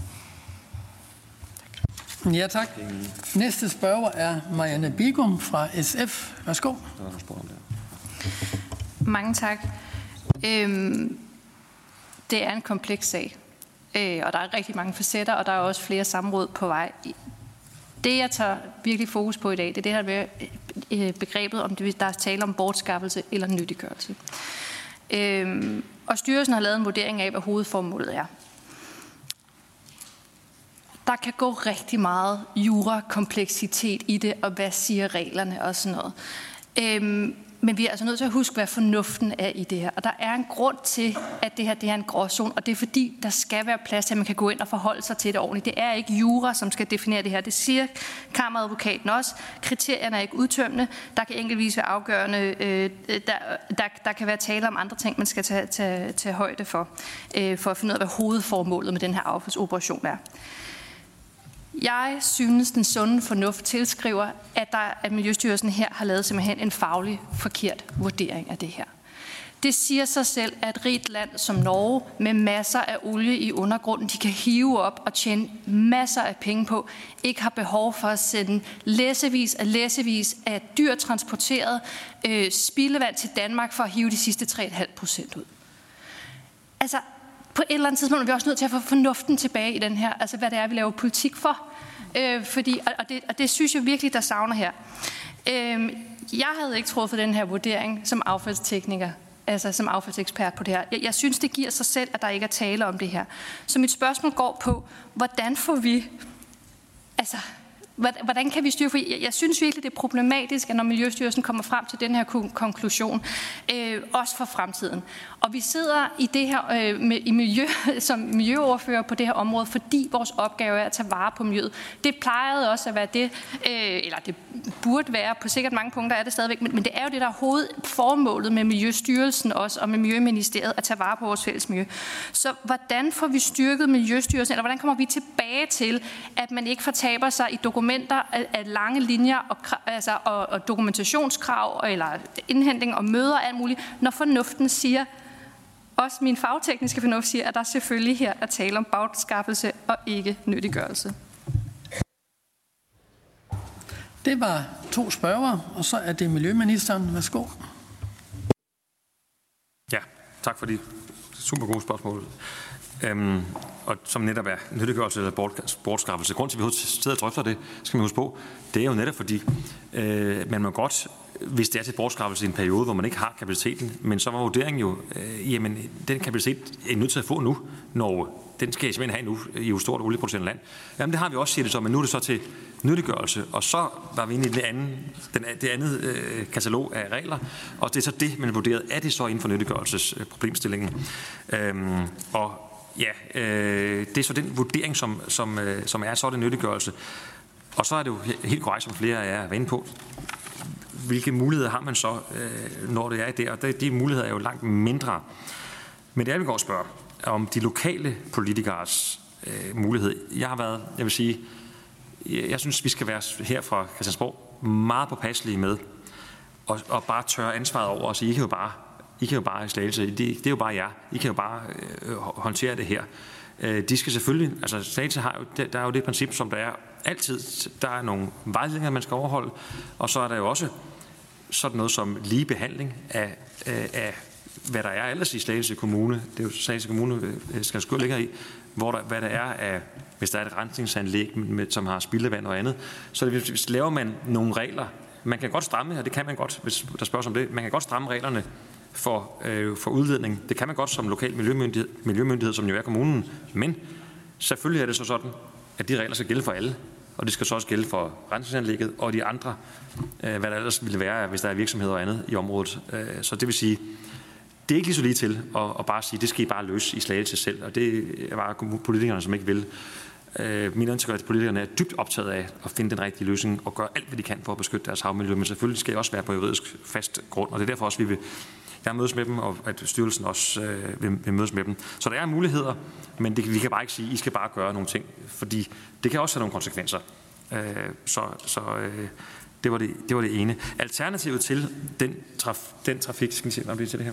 Ja, tak. Næste spørger er Marianne Bigum fra SF. Værsgo. Mange tak. Det er en kompleks sag, og der er rigtig mange facetter, og der er også flere samråd på vej. Det, jeg tager virkelig fokus på i dag, det er det her med begrebet, om der er tale om bortskaffelse eller nyttiggørelse. Og styrelsen har lavet en vurdering af, hvad hovedformålet er. Der kan gå rigtig meget jura-kompleksitet i det, og hvad siger reglerne og sådan noget. Men vi er altså nødt til at huske, hvad fornuften er i det her. Og der er en grund til, at det her det er en gråzone, og det er fordi, der skal være plads til, at man kan gå ind og forholde sig til det ordentligt. Det er ikke jura, som skal definere det her. Det siger kammeradvokaten også. Kriterierne er ikke udtømmende. Der kan enkeltvis være afgørende. Der kan være tale om andre ting, man skal tage højde for at finde ud af, hvad hovedformålet med den her affaldsoperation er. Jeg synes, den sunde fornuft tilskriver, at Miljøstyrelsen her har lavet simpelthen en faglig forkert vurdering af det her. Det siger sig selv, at et rigt land som Norge med masser af olie i undergrunden, de kan hive op og tjene masser af penge på, ikke har behov for at sende læssevis af dyrt transporteret spildevand til Danmark for at hive de sidste 3,5% ud. Altså, på et eller andet tidspunkt er vi også nødt til at få fornuften tilbage i den her, altså hvad det er, vi laver politik for. Og det synes jeg virkelig, der savner her. Jeg havde ikke truffet den her vurdering som affaldstekniker altså som affaldsekspert på det her. Jeg synes, det giver sig selv, at der ikke er tale om det her. Så mit spørgsmål går på, hvordan får vi... Altså, hvordan kan vi styre? For jeg synes virkelig, det er problematisk, at når Miljøstyrelsen kommer frem til den her konklusion, også for fremtiden. Og vi sidder i det her som miljøordfører på det her område, fordi vores opgave er at tage vare på miljøet. Det plejede også at være det, eller det burde være, på sikkert mange punkter er det stadigvæk, men det er jo det, der er hovedformålet med Miljøstyrelsen også, og med Miljøministeriet, at tage vare på vores fælles miljø. Så hvordan får vi styrket Miljøstyrelsen, eller hvordan kommer vi tilbage til, at man ikke fortaber sig i dokumenter af lange linjer og dokumentationskrav, eller indhentning og møder og alt muligt, når fornuften siger, også min fagtekniske fornuft siger, at der selvfølgelig her er tale om bagskaffelse og ikke nyttiggørelse. Det var 2 spørgere, og så er det miljøministeren. Værsgo. Ja, tak for de super gode spørgsmål. Og som netop er nyttiggørelse eller bortskaffelse. Grund til, at vi sidder og drøfter det, skal man huske på, det er jo netop fordi, man må godt, hvis det er til bortskaffelse i en periode, hvor man ikke har kapaciteten, men så var vurderingen jo, jamen den kapacitet er I nødt til at få nu, når den skal I simpelthen have nu i et stort olieproducerende land. Jamen det har vi også, siger det så, men nu er det så til nyttiggørelse, og så var vi inde i det andet katalog af regler, og det er så det, man vurderede, er det så inden for nyttiggørelsesproblemstillingen. Det er så den vurdering, som er så det nyttiggørelse. Og så er det jo helt korrekt, som flere af jer er inde på, hvilke muligheder har man så, når det er der, og de muligheder er jo langt mindre. Men det er, vi går og spørger om de lokale politikers mulighed. Jeg synes, vi skal være her fra Christiansborg meget påpasselige med og bare tørre ansvaret over og sige, I kan jo bare Slagelse, det er jo bare jer. I kan jo bare håndtere det her. De skal selvfølgelig, altså Slagelse har jo, der er jo det princip, som der er altid. Der er nogle vejledninger, man skal overholde, og så er der jo også sådan noget som lige behandling af hvad der er ellers i Slagelse Kommune. Det er jo Slagelse Kommune, Skælskør ligger i, hvad der er af, hvis der er et rensningsanlæg, som har spildevand og andet. Så hvis laver man nogle regler, man kan godt stramme, og det kan man godt, hvis der spørges om det, man kan godt stramme reglerne for udledning. Det kan man godt som lokal miljømyndighed, som jo er kommunen. Men selvfølgelig er det så sådan, at de regler skal gælde for alle. Og det skal så også gælde for rensningsanlægget og de andre, hvad der ellers ville være, hvis der er virksomheder og andet i området. Så det vil sige, det er ikke lige så lige til at bare sige, det skal I bare løse i Slagelse selv. Og det er bare politikerne, som ikke vil. Min ønske er, at politikerne er dybt optaget af at finde den rigtige løsning og gøre alt, hvad de kan for at beskytte deres havmiljø. Men selvfølgelig skal det også være på juridisk fast grund, og det er derfor også, jeg mødes med dem, og at styrelsen også vil mødes med dem. Så der er muligheder, men vi kan bare ikke sige, I skal bare gøre nogle ting, fordi det kan også have nogle konsekvenser. Det var det ene. Alternativet til den trafik, skal vi se, hvad bliver til det her?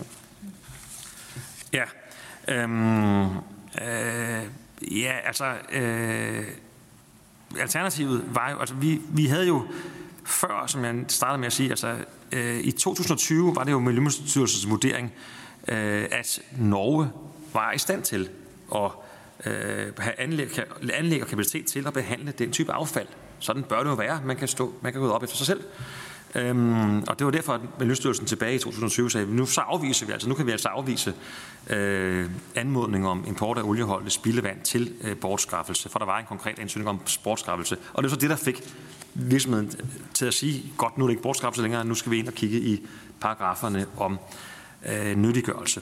Alternativet var jo, altså vi havde jo før, som jeg startede med at sige, altså i 2020 var det jo Miljøstyrelsens vurdering, at Norge var i stand til at have anlæg og kapacitet til at behandle den type affald. Sådan bør det jo være. Man kan gå op efter sig selv. Og det var derfor, at Miljøstyrelsen tilbage i 2020 sagde, nu kan vi afvise anmodning om import af olieholdigt spildevand til bortskaffelse, for der var en konkret ansøgning om bortskaffelse. Og det var så det, der fik virksomheden til at sige, godt, nu er det ikke bortskaffelse længere, nu skal vi ind og kigge i paragraferne om nyttiggørelse.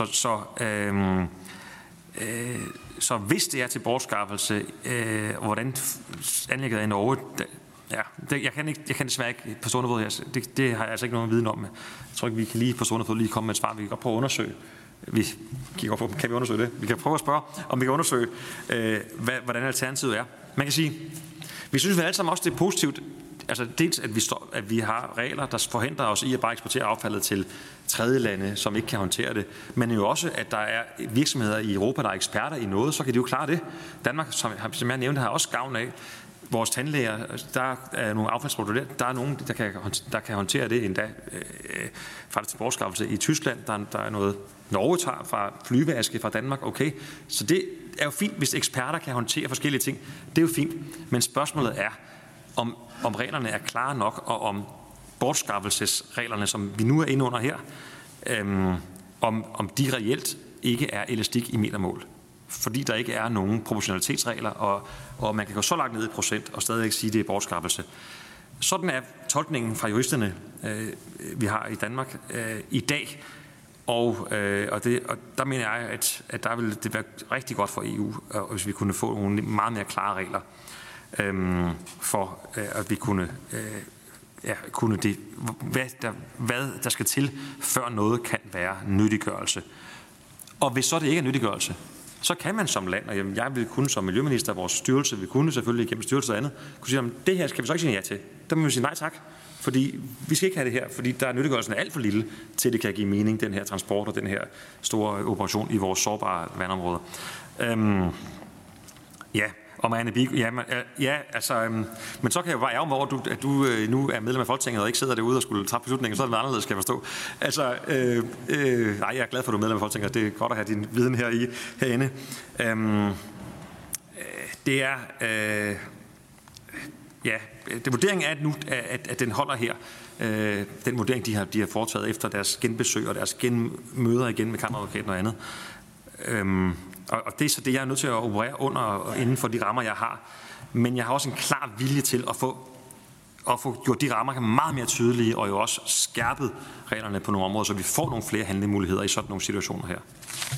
Så hvis det er til bortskaffelse, hvordan anlægget er i Norge, jeg kan desværre ikke på stående fod. Det har jeg altså ikke nogen viden om. Jeg tror ikke, vi kan lige på stående fod lige komme med et svar. Vi kan godt prøve at undersøge. Kan vi undersøge det? Vi kan prøve at spørge, om vi kan undersøge, hvordan alternativet er. Man kan sige, vi synes alle sammen også, det er positivt. Altså dels, at vi har regler, der forhindrer os i at bare eksportere affaldet til tredje lande, som ikke kan håndtere det. Men jo også, at der er virksomheder i Europa, der er eksperter i noget, så kan de jo klare det. Danmark, som jeg nævnte, har også gavn af. Vores tandlæger, der er nogle affaldsprodukter, der er nogen, der kan håndtere det endda fra det til bortskaffelse i Tyskland. Der er noget, Norge tager fra flyveaske fra Danmark. Okay, så det er jo fint, hvis eksperter kan håndtere forskellige ting. Det er jo fint, men spørgsmålet er, om reglerne er klare nok, og om bortskaffelsesreglerne, som vi nu er inde under her, om de reelt ikke er elastik i metermål. Fordi der ikke er nogen proportionalitetsregler, og man kan gå så langt ned i procent og stadig ikke sige, at det er bortskaffelse. Sådan er tolkningen fra juristerne, vi har i Danmark i dag. Og der mener jeg, at der ville det være rigtig godt for EU, hvis vi kunne få nogle meget mere klare regler for, at vi kunne det, hvad der skal til, før noget kan være nyttiggørelse. Og hvis så det ikke er nyttiggørelse, så kan man som land, og jeg vil kunne som miljøminister, vores styrelse vil kunne selvfølgelig igennem styrelse og andet, kunne sige, at det her skal vi så ikke sige ja til. Der må vi sige nej tak, fordi vi skal ikke have det her, fordi der er nyttiggørelsen alt for lille, til det kan give mening, den her transport og den her store operation i vores sårbare vandområder. Og Marianne Bigum, men så kan jeg jo bare ærge mig over, at du nu er medlem af Folketinget og ikke sidder derude og skulle træffe beslutninger, så er det anderledes, skal jeg forstå. Jeg er glad for, at du er medlem af Folketinget, og det er godt at have din viden herinde. Det vurderingen er nu, at den holder her. Den vurdering, de har foretaget efter deres genbesøg og deres møder igen med kammeradvokaten og andet. Og det er så det, jeg er nødt til at operere under og inden for de rammer, jeg har. Men jeg har også en klar vilje til at få gjort de rammer meget mere tydelige, og jo også skærpet reglerne på nogle områder, så vi får nogle flere handlemuligheder i sådan nogle situationer her.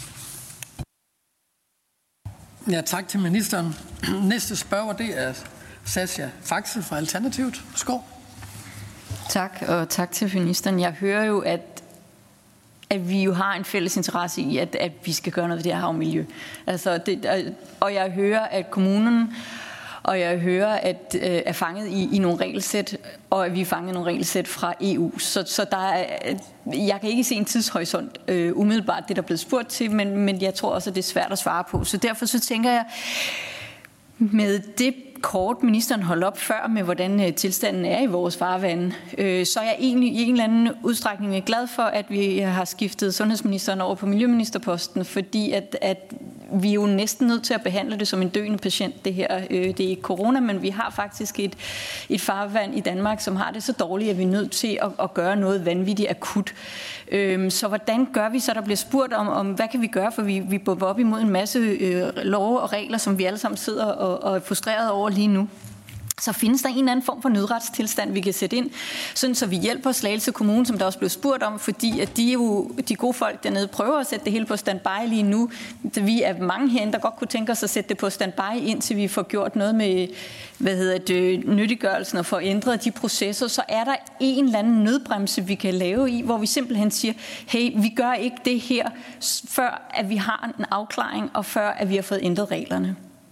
Ja, tak til ministeren. Næste spørger, det er Sascha Faxe fra Alternativet. Skål. Tak, og tak til ministeren. Jeg hører jo, at vi jo har en fælles interesse i, at vi skal gøre noget ved det her havmiljø. Og jeg hører, at kommunen og jeg hører, at er fanget i nogle regelsæt, og at vi er fanget i nogle regelsæt fra EU. Så der er, jeg kan ikke se en tidshorisont umiddelbart, det der er blevet spurgt til, men jeg tror også, at det er svært at svare på. Så derfor så tænker jeg, med det kort, ministeren holdt op før med, hvordan tilstanden er i vores farvande, så er jeg egentlig i en eller anden udstrækning glad for, at vi har skiftet sundhedsministeren over på miljøministerposten, fordi at vi er jo næsten nødt til at behandle det som en døende patient, det her. Det er ikke corona, men vi har faktisk et farvand i Danmark, som har det så dårligt, at vi er nødt til at gøre noget vanvittigt akut. Så hvordan gør vi så? Der bliver spurgt om hvad kan vi gøre, for vi bubber op imod en masse love og regler, som vi alle sammen sidder og er frustreret over lige nu. Så findes der en eller anden form for nødretstilstand, vi kan sætte ind, sådan så vi hjælper Slagelse Kommune, som der også blev spurgt om, fordi at de gode folk dernede prøver at sætte det hele på standby lige nu. Vi er mange herinde, der godt kunne tænke os at sætte det på standby, indtil vi får gjort noget med nyttiggørelsen og får ændret de processer. Så er der en eller anden nødbremse, vi kan lave i, hvor vi simpelthen siger, hey, vi gør ikke det her, før at vi har en afklaring, og før at vi har fået ændret reglerne.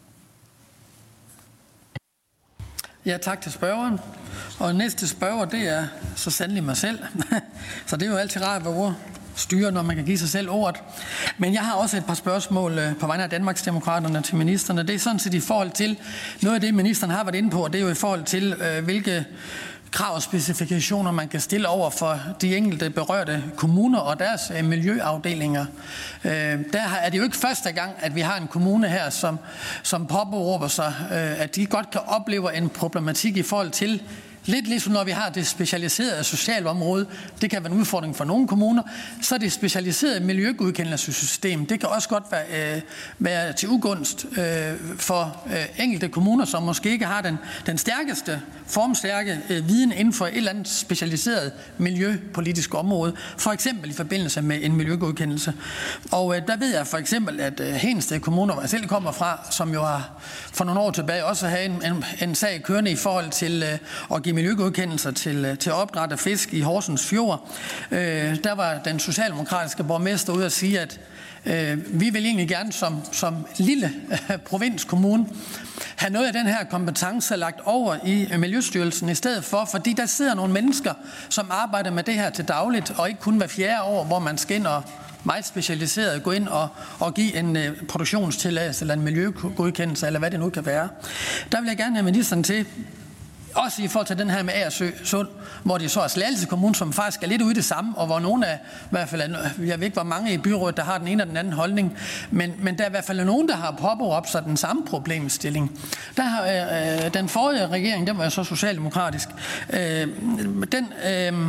Ja, tak til spørgeren. Og næste spørger, det er så sandelig mig selv. Så det er jo altid rart at være styre, når man kan give sig selv ordet. Men jeg har også et par spørgsmål på vegne af Danmarksdemokraterne til ministerne. Det er sådan set i forhold til noget af det, ministeren har været inde på, og det er jo i forhold til, hvilke krav og specifikationer, man kan stille over for de enkelte berørte kommuner og deres miljøafdelinger. Der er det jo ikke første gang, at vi har en kommune her, som påberåber sig, at de godt kan opleve en problematik i forhold til, lidt ligesom når vi har det specialiserede socialområde, det kan være en udfordring for nogle kommuner, så er det specialiserede miljøgodkendelsessystem, det kan også godt være til ugunst for enkelte kommuner, som måske ikke har den stærkeste, formstærke viden inden for et eller andet specialiseret miljøpolitisk område, for eksempel i forbindelse med en miljøgodkendelse. Og der ved jeg for eksempel, at Hedensted Kommune, hvor jeg selv kommer fra, som jo har for nogle år tilbage også havde en sag kørende i forhold til at give miljøgodkendelser til opdræt af fisk i Horsens Fjord. Der var den socialdemokratiske borgmester ude at sige, at vi vil egentlig gerne som lille provinskommune have noget af den her kompetence lagt over i Miljøstyrelsen i stedet for, fordi der sidder nogle mennesker, som arbejder med det her til dagligt, og ikke kun hver fjerde år, hvor man skal ind og meget specialiseret gå ind og give en produktionstilladelse eller en miljøgodkendelse, eller hvad det nu kan være. Der vil jeg gerne have ministeren til, også i forhold til den her med Agersø Sund, hvor det så er Slagelse Kommune, som faktisk er lidt ude i det samme, og hvor nogle af, i hvert fald, jeg ved ikke, hvor mange i byrådet, der har den ene og den anden holdning, men der er i hvert fald nogen, der har påberåbt sig den samme problemstilling. Der har den forrige regering, den var jo så socialdemokratisk,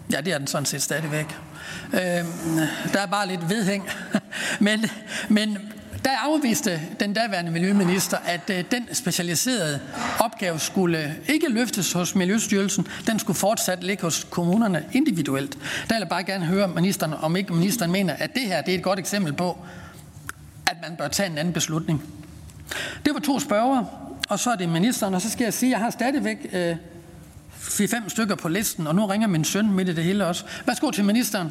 Ja, det er den sådan set stadigvæk. Der er bare lidt vedhæng. men der afviste den daværende miljøminister, at den specialiserede opgave skulle ikke løftes hos Miljøstyrelsen. Den skulle fortsat ligge hos kommunerne individuelt. Der vil jeg bare gerne høre ministeren, om ikke ministeren mener, at det her det er et godt eksempel på, at man bør tage en anden beslutning. Det var 2 spørgere, og så er det ministeren, og så skal jeg sige, at jeg har stadigvæk 4-5 stykker på listen, og nu ringer min søn midt i det hele også. Værsgo til ministeren.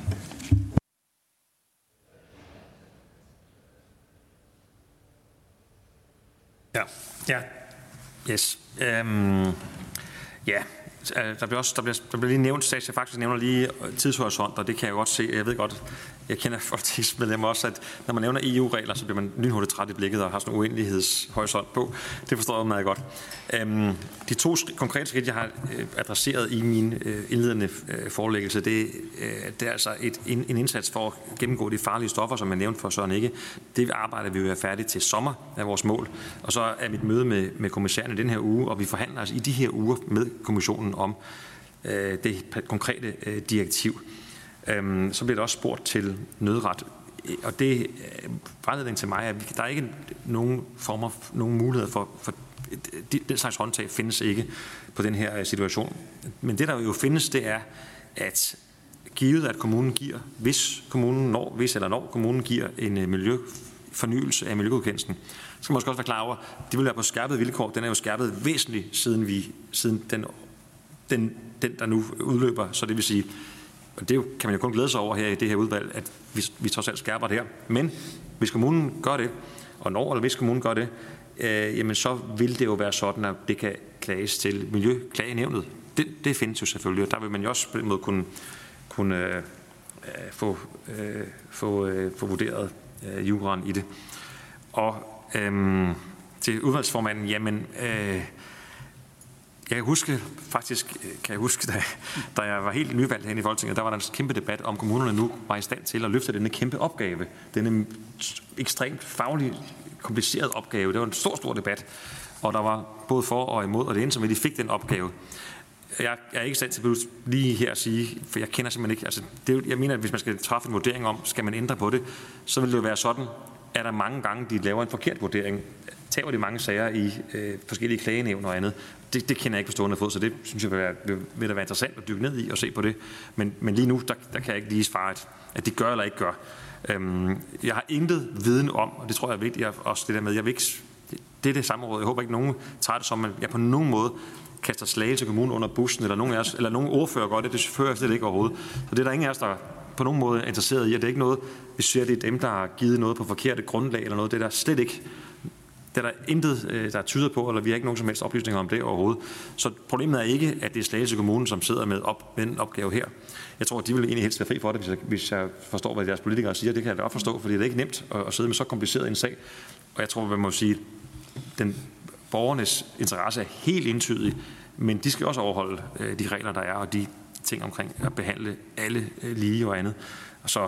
Ja. Yes. Der bliver lige nævnt, jeg faktisk nævner lige tidshorisont, og det kan jeg godt se. Jeg ved godt, jeg kender folketingsmedlemmer også, at når man nævner EU-regler, så bliver man lynhurtigt træt i blikket og har sådan en uendelighedshorisont på. Det forstår jeg meget godt. De 2 konkrete skridt, jeg har adresseret i min indledende forelæggelse, det er altså en indsats for at gennemgå de farlige stoffer, som jeg nævnte for Søren Egge. Det arbejder vi jo er færdigt til sommer af vores mål. Og så er mit møde med kommissæren i den her uge, og vi forhandler altså i de her uger med kommissionen om det konkrete direktiv. Så bliver der også spurgt til nødret. Og det vejledning til mig, at der er ikke nogen mulighed for den slags håndtag findes ikke på den her situation. Men det der jo findes, det er, at givet at kommunen giver, hvis når kommunen giver en fornyelse af miljøgodkendelsen, så skal man også være klar over, at det vil være på skærpede vilkår. Den er jo skærpet væsentligt siden den der nu udløber. Så det vil sige, og det kan man jo kun glæde sig over her i det her udvalg, at vi trods alt skærper det her. Men hvis kommunen gør det, og hvis kommunen gør det, jamen så vil det jo være sådan, at det kan klages til Miljøklagenævnet. Det findes jo selvfølgelig, og der vil man jo også på den måde kunne få vurderet juraen i det. Og til udvalgsformanden, jamen jeg kan huske, da jeg var helt nyvalgt herinde i Folketinget, der var der en kæmpe debat om kommunerne nu var i stand til at løfte denne kæmpe opgave. Denne ekstremt fagligt kompliceret opgave. Det var en stor debat, og der var både for og imod, og det endte som, at de fik den opgave. Jeg er ikke i stand til at lige her at sige, for jeg kender simpelthen ikke, altså jeg mener, at hvis man skal træffe en vurdering om, skal man ændre på det, så vil det jo være sådan, at der mange gange, de laver en forkert vurdering, tager de mange sager i forskellige klagenævn og andet. Det kender jeg ikke på stående fod, så det synes jeg vil da være interessant at dykke ned i og se på det. Men lige nu, der kan jeg ikke lige svare, at det gør eller ikke gør. Jeg har intet viden om, og det tror jeg er vigtigt også det der med, jeg vil ikke, det er det samme råd. Jeg håber ikke, nogen tager det som, at jeg på nogen måde kaster Slagelse Kommune under bussen, eller nogen af os, eller nogen ordfører gør det fører jeg slet ikke overhovedet. Så det er der ingen af os, der på nogen måde er interesseret i, at det er ikke noget, vi siger, det er dem, der har givet noget på forkerte grundlag, eller noget, det er der slet ikke. Det er der intet, der tyder på, eller vi har ikke nogen som helst oplysninger om det overhovedet. Så problemet er ikke, at det er Slagelse Kommune, som sidder med en opgave her. Jeg tror, at de vil egentlig helst være fri for det, hvis jeg forstår, hvad deres politikere siger. Det kan jeg da godt forstå, fordi det er ikke nemt at sidde med så kompliceret en sag. Og jeg tror, man må sige, at borgernes interesse er helt entydig, men de skal også overholde de regler, der er, og de ting omkring at behandle alle lige og andet. Og så,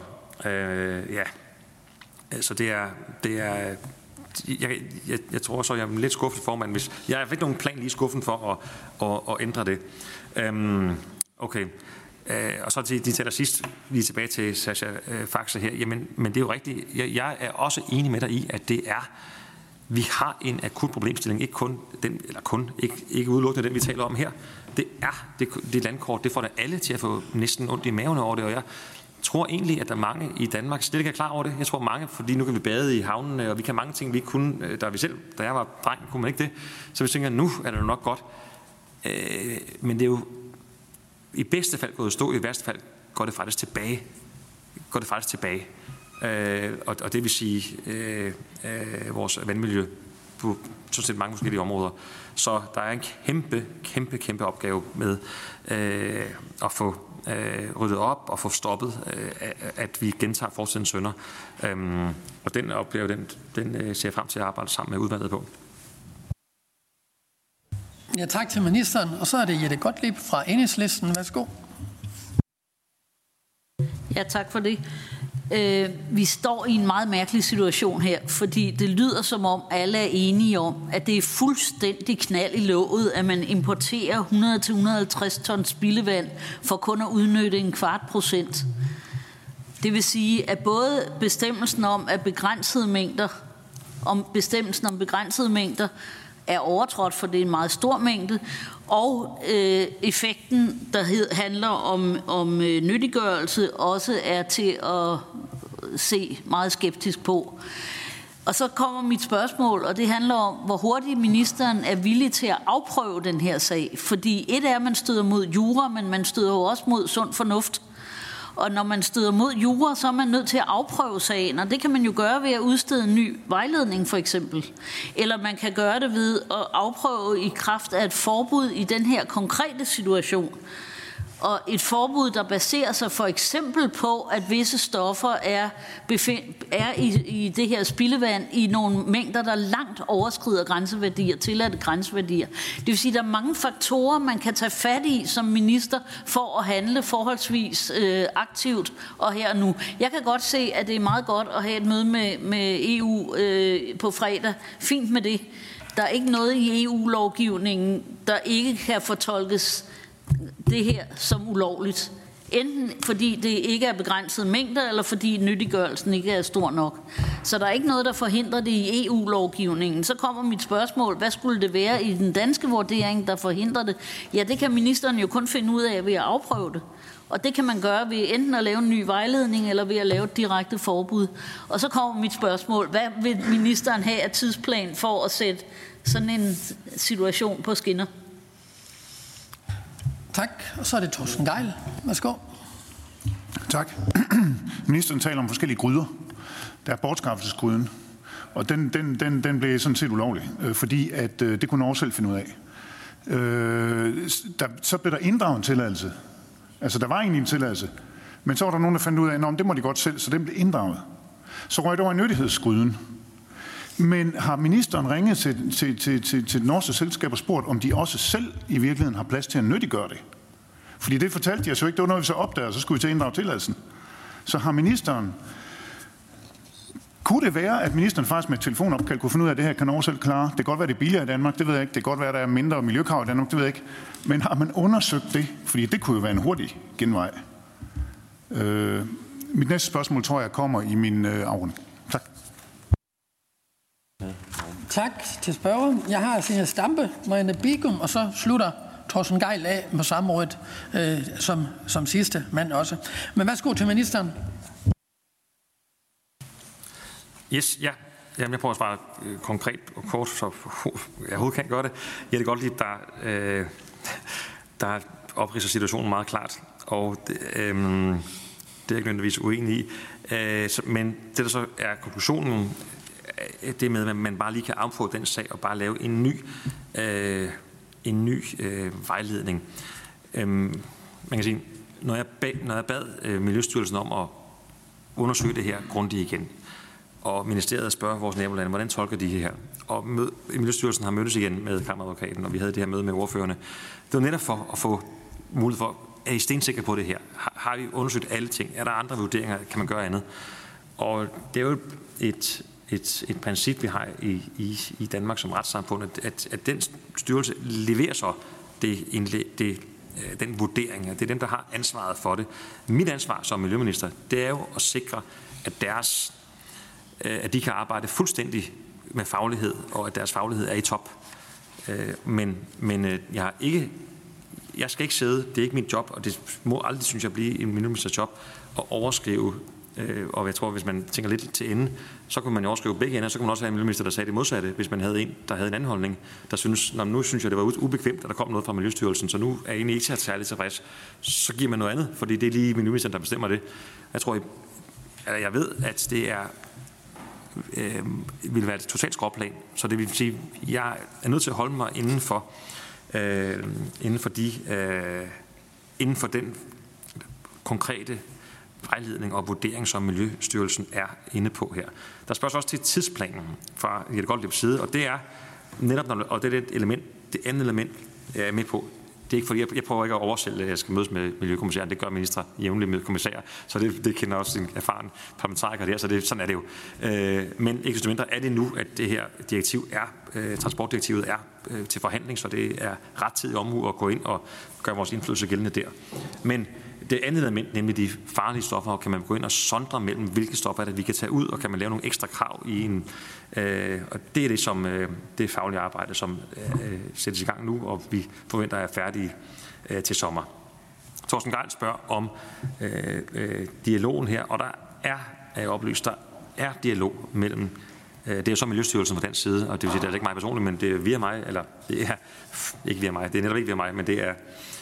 så det er jeg tror så, jeg er lidt skuffet formand, hvis jeg har ikke nogen plan lige skuffen for at ændre det. Okay. Og så de taler sidst lige tilbage til Sascha Faxe her. Jamen, men det er jo rigtigt. Jeg er også enig med dig i, at det er, vi har en akut problemstilling, ikke kun den, eller ikke udelukkende den, vi taler om her. Det er det landkort, det får da alle til at få næsten ondt i maven over det, og jeg tror egentlig, at der er mange i Danmark slet ikke er klar over det. Jeg tror mange, fordi nu kan vi bade i havnene, og vi kan mange ting, vi ikke kunne, da jeg var dreng, kunne man ikke det. Så vi tænker, nu er det nok godt. Men det er jo i bedste fald gået stå, i værste fald går det faktisk tilbage. Og det vil sige vores vandmiljø på sådan set mange forskellige områder. Så der er en kæmpe opgave med at få ryddet op og få stoppet, at vi gentager fortidens synder. Og den opgave, den ser jeg frem til at arbejde sammen med udvalget på. Ja, tak til ministeren. Og så er det Jette Gottlieb fra Enhedslisten. Værsgo. Ja, tak for det. Vi står i en meget mærkelig situation her, fordi det lyder som om alle er enige om, at det er fuldstændig knald i låget, at man importerer 100-150 ton spildevand for kun at udnytte 0,25%. Det vil sige, at både bestemmelsen om begrænsede mængder er overtrådt, for det er en meget stor mængde, og effekten, der handler om nyttiggørelse, også er til at se meget skeptisk på. Og så kommer mit spørgsmål, og det handler om, hvor hurtigt ministeren er villig til at afprøve den her sag. Fordi et er, at man støder mod jura, men man støder jo også mod sund fornuft. Og når man støder mod jura, så er man nødt til at afprøve sagen, og det kan man jo gøre ved at udstede en ny vejledning for eksempel. Eller man kan gøre det ved at afprøve i kraft af et forbud i den her konkrete situation. Og et forbud, der baserer sig for eksempel på, at visse stoffer er i det her spildevand i nogle mængder, der langt overskrider grænseværdier, tilladte grænseværdier. Det vil sige, at der er mange faktorer, man kan tage fat i som minister for at handle forholdsvis aktivt og her og nu. Jeg kan godt se, at det er meget godt at have et møde med EU på fredag. Fint med det. Der er ikke noget i EU-lovgivningen, der ikke kan fortolkes det her som ulovligt. Enten fordi det ikke er begrænset mængder, eller fordi nyttiggørelsen ikke er stor nok. Så der er ikke noget, der forhindrer det i EU-lovgivningen. Så kommer mit spørgsmål, hvad skulle det være i den danske vurdering, der forhindrer det? Ja, det kan ministeren jo kun finde ud af ved at afprøve det. Og det kan man gøre ved enten at lave en ny vejledning, eller ved at lave et direkte forbud. Og så kommer mit spørgsmål, hvad vil ministeren have af tidsplan for at sætte sådan en situation på skinner? Tak. Og så er det Torsten Gejl. Værsgo. Tak. Ministeren taler om forskellige gryder. Der er bortskaffelsesgryden, og den blev sådan set ulovlig, fordi at det kunne Norge selv finde ud af. Så blev der inddraget en tilladelse. Altså, der var egentlig en tilladelse, men så var der nogen, der fandt ud af, at det må de godt selv, så den blev inddraget. Så røg det over i nyttighedsgryden. Men har ministeren ringet til det norske selskab og spurgt, om de også selv i virkeligheden har plads til at nyttiggøre det? Fordi det fortalte jeg så ikke. Det var noget, vi så opdager, så skulle vi til at inddrage tilladelsen. Så har ministeren... Kunne det være, at ministeren faktisk med et telefonopkald kunne finde ud af, at det her kan Norge selv klare? Det kan godt være, det er billigere i Danmark, det ved jeg ikke. Det kan godt være, at der er mindre miljøkrav i Danmark, det ved jeg ikke. Men har man undersøgt det? Fordi det kunne jo være en hurtig genvej. Mit næste spørgsmål tror jeg kommer i min afrunding. Tak. Tak til spørgeren. Jeg har Zenia Stampe, Marianne Bigum, og så slutter Torsten Gejl af på samrådet som sidste mand også. Men værsgo til ministeren. Yes, ja. Jamen, jeg prøver at svare konkret og kort, så jeg overhovedet kan gøre det. Jeg kan godt lide, der opridser situationen meget klart, og det er jeg ikke nødvendigvis uenig i. Men det, der så er konklusionen, det med, at man bare lige kan afprøve den sag og bare lave en ny vejledning. Man kan sige, når jeg bad Miljøstyrelsen om at undersøge det her grundigt igen, og ministeriet spørger vores nabolande, hvordan tolker de her? Og Miljøstyrelsen har mødtes igen med kammeradvokaten, og vi havde det her møde med ordførerne. Det var netop for at få mulighed for, er I stensikre på det her? Har vi undersøgt alle ting? Er der andre vurderinger? Kan man gøre andet? Og det er jo et princip, vi har i Danmark som retssamfund, at den styrelse leverer så den vurdering. Det er dem, der har ansvaret for det. Mit ansvar som miljøminister, det er jo at sikre, at de kan arbejde fuldstændig med faglighed, og at deres faglighed er i top. Men jeg skal ikke sidde, det er ikke mit job, og det må aldrig, synes jeg, blive en miljøministers job at overskrive. Og jeg tror, hvis man tænker lidt til ende, så kunne man jo overskrive begge ender, så kunne man også have en miljøminister, der sagde det modsatte, hvis man havde en, der havde en anden holdning, der synes, nu synes jeg, det var ubekvemt, at der kom noget fra Miljøstyrelsen, så nu er jeg egentlig ikke særlig tilfreds. Så giver man noget andet, fordi det er lige miljøministeren, der bestemmer det. Jeg ved, at det vil være et totalt skråplan, så det vil sige, at jeg er nødt til at holde mig inden for den konkrete vejledning og vurdering, som Miljøstyrelsen er inde på her. Der spørges også til tidsplanen fra Jette Gottliebs side, og det er netop, og det er det andet element, jeg er med på, er ikke fordi, jeg prøver ikke at oversælge, at jeg skal mødes med miljøkommissæren. Det gør ministre jævnligt med kommissærer, så det kender også en erfaren parlamentariker der, så sådan er det jo. Men ikke desto mindre er det nu, at det her direktiv transportdirektivet er til forhandling, så det er rettidig omhu at gå ind og gøre vores indflydelse gældende der. Men det andet element, nemlig de farlige stoffer, kan man gå ind og sondre mellem, hvilke stoffer er det, vi kan tage ud, og kan man lave nogle ekstra krav i en... og det er det, som det faglige arbejde, som sættes i gang nu, og vi forventer er færdige til sommer. Torsten Gejl spørger om dialogen her, og der er oplyst, der er dialog mellem... Det er jo så Miljøstyrelsen på den side, og det vil sige, det er ikke mig personligt, men det er via mig, eller det er ikke via mig, det er netop ikke via mig, men det er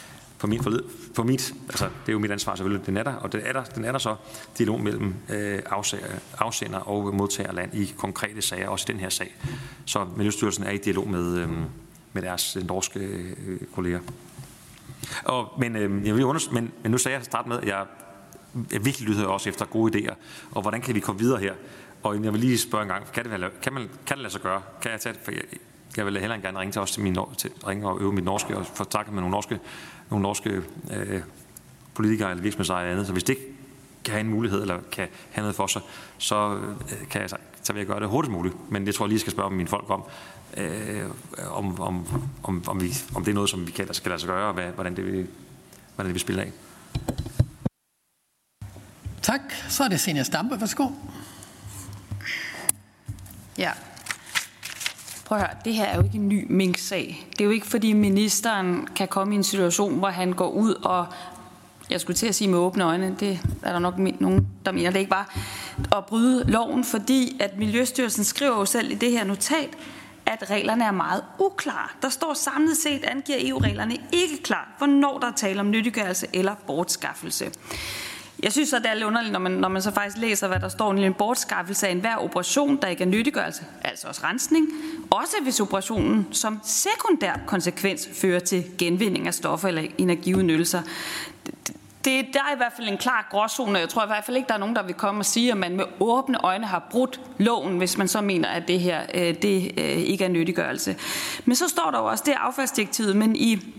altså det er jo mit ansvar selvfølgelig, den er der, og den er der så dialog mellem afsender og modtagerland i konkrete sager, også i den her sag. Så Miljøstyrelsen er i dialog med deres norske kolleger. Men nu sagde jeg starte med, at jeg virkelig lytter også efter gode idéer, og hvordan kan vi komme videre her? Og jeg vil lige spørge en gang, kan det lade sig gøre? Kan jeg tage det? Jeg vil hellere gerne ringe til os til ringe og øve mit norske og få snakket med nogle norske politikere eller virksomhedsejere og andet. Så hvis det kan have en mulighed eller kan have noget for sig, så vil jeg gøre det hurtigt muligt. Men det tror jeg lige skal spørge mine folk om det er noget, som vi skal lade sig gøre, og hvordan det vil spille af. Tak. Så er det Zenia Stampe. Værsgo. Ja. Prøv at høre, det her er jo ikke en ny mink-sag. Det er jo ikke, fordi ministeren kan komme i en situation, hvor han går ud og, jeg skulle til at sige med åbne øjne, det er der nok nogen, der mener det ikke var, at bryde loven, fordi at Miljøstyrelsen skriver jo selv i det her notat, at reglerne er meget uklare. Der står samlet set, angiver EU-reglerne ikke klart, hvornår der er tale om nyttiggørelse eller bortskaffelse. Jeg synes så, det er lidt underligt, når man så faktisk læser, hvad der står i en bortskaffelse af enhver operation, der ikke er nyttiggørelse, altså også rensning, også hvis operationen som sekundær konsekvens fører til genvinding af stoffer eller energiudnyttelser. Der er i hvert fald en klar gråzone, og jeg tror i hvert fald ikke, der er nogen, der vil komme og sige, at man med åbne øjne har brudt loven, hvis man så mener, at det her ikke er nyttiggørelse. Men så står der jo også, det er affaldsdirektivet, men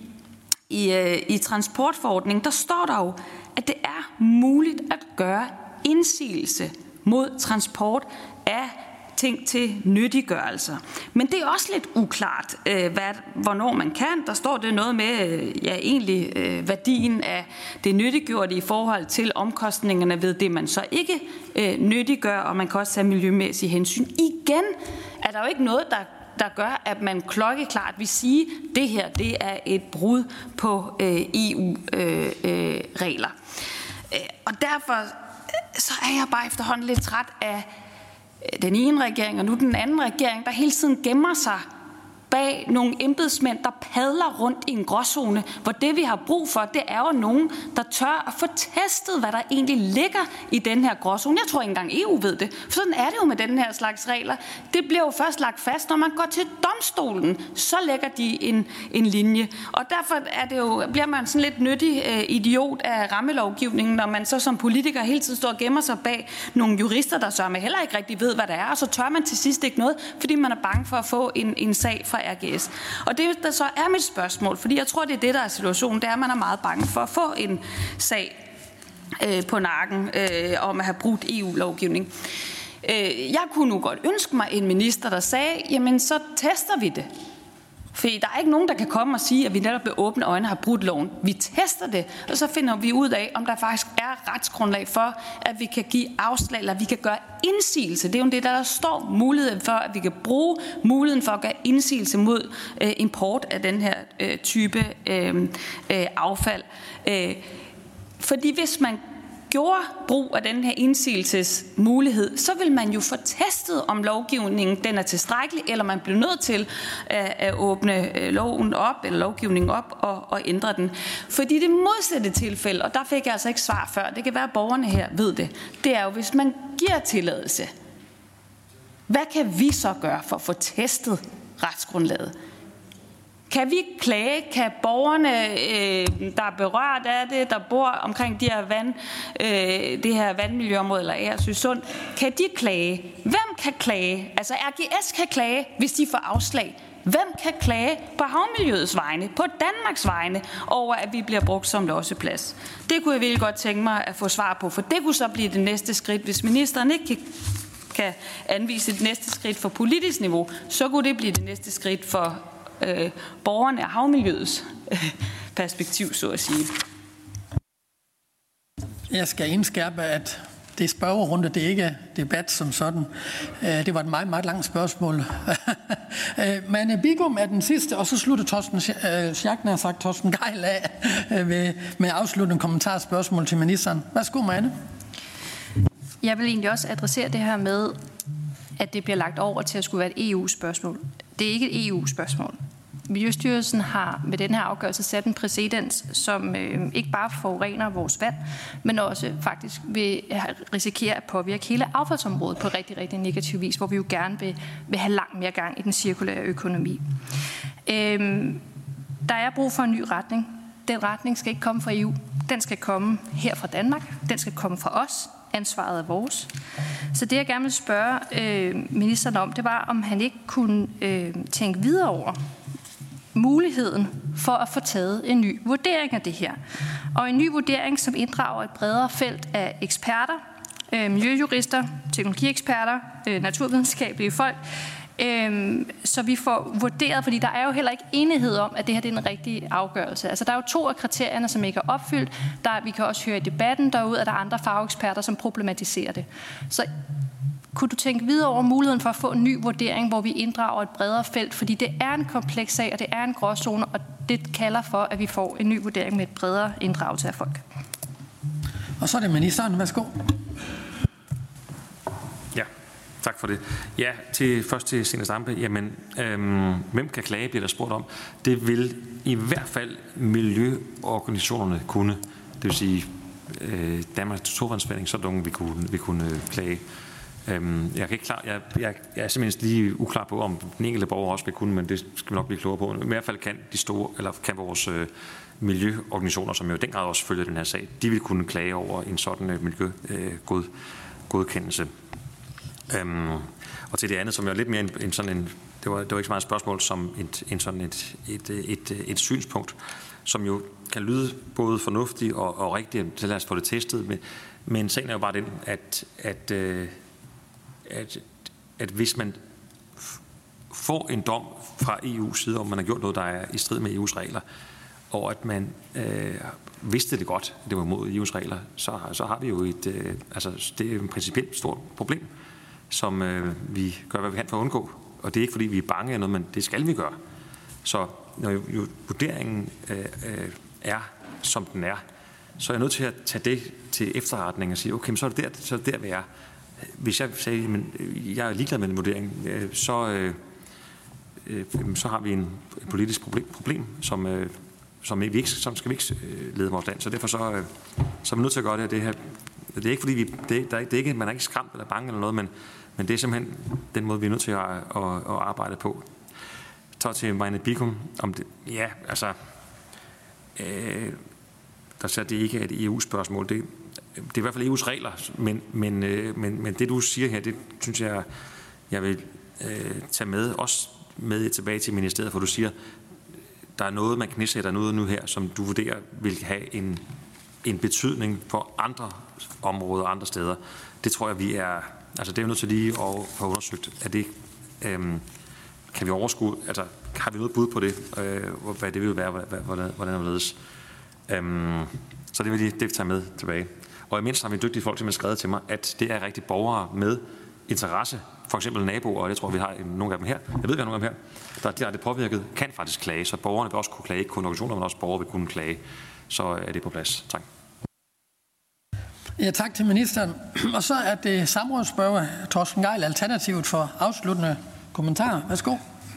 i transportforordningen, der står der jo, at det er muligt at gøre indsigelse mod transport af ting til nyttiggørelser. Men det er også lidt uklart, hvornår man kan. Der står det noget med værdien af det nyttiggjorte i forhold til omkostningerne ved det, man så ikke nyttiggør, og man kan også have miljømæssige hensyn. Igen er der jo ikke noget, der gør, at man klokkeklart vil sige, at det her det er et brud på EU-regler. Og derfor så er jeg bare efterhånden lidt træt af den ene regering, og nu den anden regering, der hele tiden gemmer sig bag nogle embedsmænd, der padler rundt i en gråzone, hvor det, vi har brug for, det er jo nogen, der tør at få testet, hvad der egentlig ligger i den her gråzone. Jeg tror ikke engang EU ved det, for sådan er det jo med den her slags regler. Det bliver jo først lagt fast, når man går til domstolen, så lægger de en linje. Og derfor bliver man sådan lidt nyttig idiot af rammelovgivningen, når man så som politiker hele tiden står og gemmer sig bag nogle jurister, der så heller ikke rigtig ved, hvad det er, og så tør man til sidst ikke noget, fordi man er bange for at få en sag fra RGS. Og det, der så er mit spørgsmål, fordi jeg tror, det er det, der er situationen, det er, at man er meget bange for at få en sag på nakken om at have brudt EU-lovgivning. Jeg kunne nu godt ønske mig en minister, der sagde, jamen så tester vi det. For der er ikke nogen, der kan komme og sige, at vi netop med åbne øjne har brudt loven. Vi tester det, og så finder vi ud af, om der faktisk er retsgrundlag for, at vi kan give afslag, eller vi kan gøre indsigelse. Det er jo det, der står muligheden for, at vi kan bruge muligheden for at gøre indsigelse mod import af den her type affald. Fordi hvis man gjorde brug af den her indsigelsesmulighed, så vil man jo få testet, om lovgivningen den er tilstrækkelig, eller man bliver nødt til at åbne loven op, eller lovgivningen op, og ændre den. Fordi det modsatte tilfælde, og der fik jeg altså ikke svar før, det kan være, at borgerne her ved det, det er jo, hvis man giver tilladelse, hvad kan vi så gøre for at få testet retsgrundlaget? Kan vi klage? Kan borgerne, der er berørt af det, der bor omkring det her vandmiljøområde eller Agersø Sund, kan de klage? Hvem kan klage? Altså RGS kan klage, hvis de får afslag. Hvem kan klage på havmiljøets vegne, på Danmarks vegne, over at vi bliver brugt som losseplads? Det kunne jeg virkelig godt tænke mig at få svar på, for det kunne så blive det næste skridt. Hvis ministeren ikke kan anvise et næste skridt for politisk niveau, så kunne det blive det næste skridt for borgerne og havmiljøets perspektiv, så at sige. Jeg skal indskærpe, at det er spørgerunde, det er ikke debat som sådan. Det var et meget, meget langt spørgsmål. Men Bigum er den sidste, og så slutter Torsten Gejl af med afsluttende kommentarspørgsmål til ministeren. Værsgo, Marianne. Jeg vil egentlig også adressere det her med, at det bliver lagt over til at skulle være et EU-spørgsmål. Det er ikke et EU-spørgsmål. Miljøstyrelsen har med den her afgørelse sat en præcedens, som ikke bare forurener vores vand, men også faktisk vil risikere at påvirke hele affaldsområdet på rigtig, rigtig negativ vis, hvor vi jo gerne vil have langt mere gang i den cirkulære økonomi. Der er brug for en ny retning. Den retning skal ikke komme fra EU. Den skal komme her fra Danmark. Den skal komme fra os. Ansvaret er vores. Så det, jeg gerne vil spørge ministeren om, det var, om han ikke kunne tænke videre over muligheden for at få taget en ny vurdering af det her. Og en ny vurdering, som inddrager et bredere felt af eksperter, miljøjurister, teknologieksperter, naturvidenskabelige folk, så vi får vurderet, fordi der er jo heller ikke enighed om, at det her det er en rigtig afgørelse. Altså, der er jo 2 af kriterierne, som ikke er opfyldt. Vi kan også høre i debatten derude, at der er andre fageksperter, som problematiserer det. Så kunne du tænke videre over muligheden for at få en ny vurdering, hvor vi inddrager et bredere felt? Fordi det er en kompleks sag, og det er en gråzone, og det kalder for, at vi får en ny vurdering med et bredere inddragelse af folk. Og så er det ministeren. Værsgo. Ja, tak for det. Ja, først til Zenia Stampe. Jamen, hvem kan klage, bliver der spurgt om. Det vil i hvert fald miljøorganisationerne kunne. Det vil sige Danmarks Naturfredningsforening, så nogen vi kunne klage. Jeg kan ikke jeg er simpelthen lige uklar på, om den enkelte borger også vil kunne, men det skal vi nok blive klogere på. I hvert fald kan vores miljøorganisationer, som jo i den grad også følger den her sag, de vil kunne klage over en sådan miljøgodkendelse. Og til det andet, som er lidt mere en sådan en, det var ikke så meget et spørgsmål som et synspunkt, som jo kan lyde både fornuftigt og rigtigt, så lad os få det testet, men sagen er jo bare den, at hvis man får en dom fra EU's side, om man har gjort noget, der er i strid med EU's regler, og at man vidste det godt, at det var mod EU's regler, så har vi jo det er et principielt stort problem, som vi gør, hvad vi kan for at undgå. Og det er ikke, fordi vi er bange af noget, men det skal vi gøre. Så når jo vurderingen er, som den er, så er jeg nødt til at tage det til efterretning og sige, okay, men så er det der, vi er. Hvis jeg sagde, men jeg er ligeglad med en vurdering, så har vi en politisk problem som skal vi ikke lede vores land. Så derfor så er vi nødt til at gøre det her. Det er ikke fordi det er ikke, man er ikke skræmt eller bange eller noget, men det er simpelthen den måde, vi er nødt til at arbejde på. Så til Marianne Bigum om det. Ja, altså der siger, det ikke er et EU-spørgsmål. Det er i hvert fald EU's regler, men det du siger her, det synes jeg vil tage med, også med tilbage til ministeriet, for du siger, der er noget, man knæsætter noget nu her, som du vurderer vil have en betydning for andre områder og andre steder. Det tror jeg, vi er, altså det er jo nødt til lige at få undersøgt, at det kan vi overskue, altså har vi noget bud på det, hvad det vil være, hvordan det ledes. Så det vil det tager med tilbage. Og imens har vi dygtige folk, som har skrevet til mig, at det er rigtig borgere med interesse, for eksempel naboer, og jeg tror, vi har nogle af dem her. Jeg ved, vi har nogle af dem her, der er direkte påvirket, kan faktisk klage, så borgerne vil også kunne klage, ikke kun organisationer, men også borgere vil kunne klage. Så er det på plads. Tak. Ja, tak til ministeren. Og så er det samrådsspørger Torsten Gejl, Alternativet, for afsluttende kommentarer. Værsgo.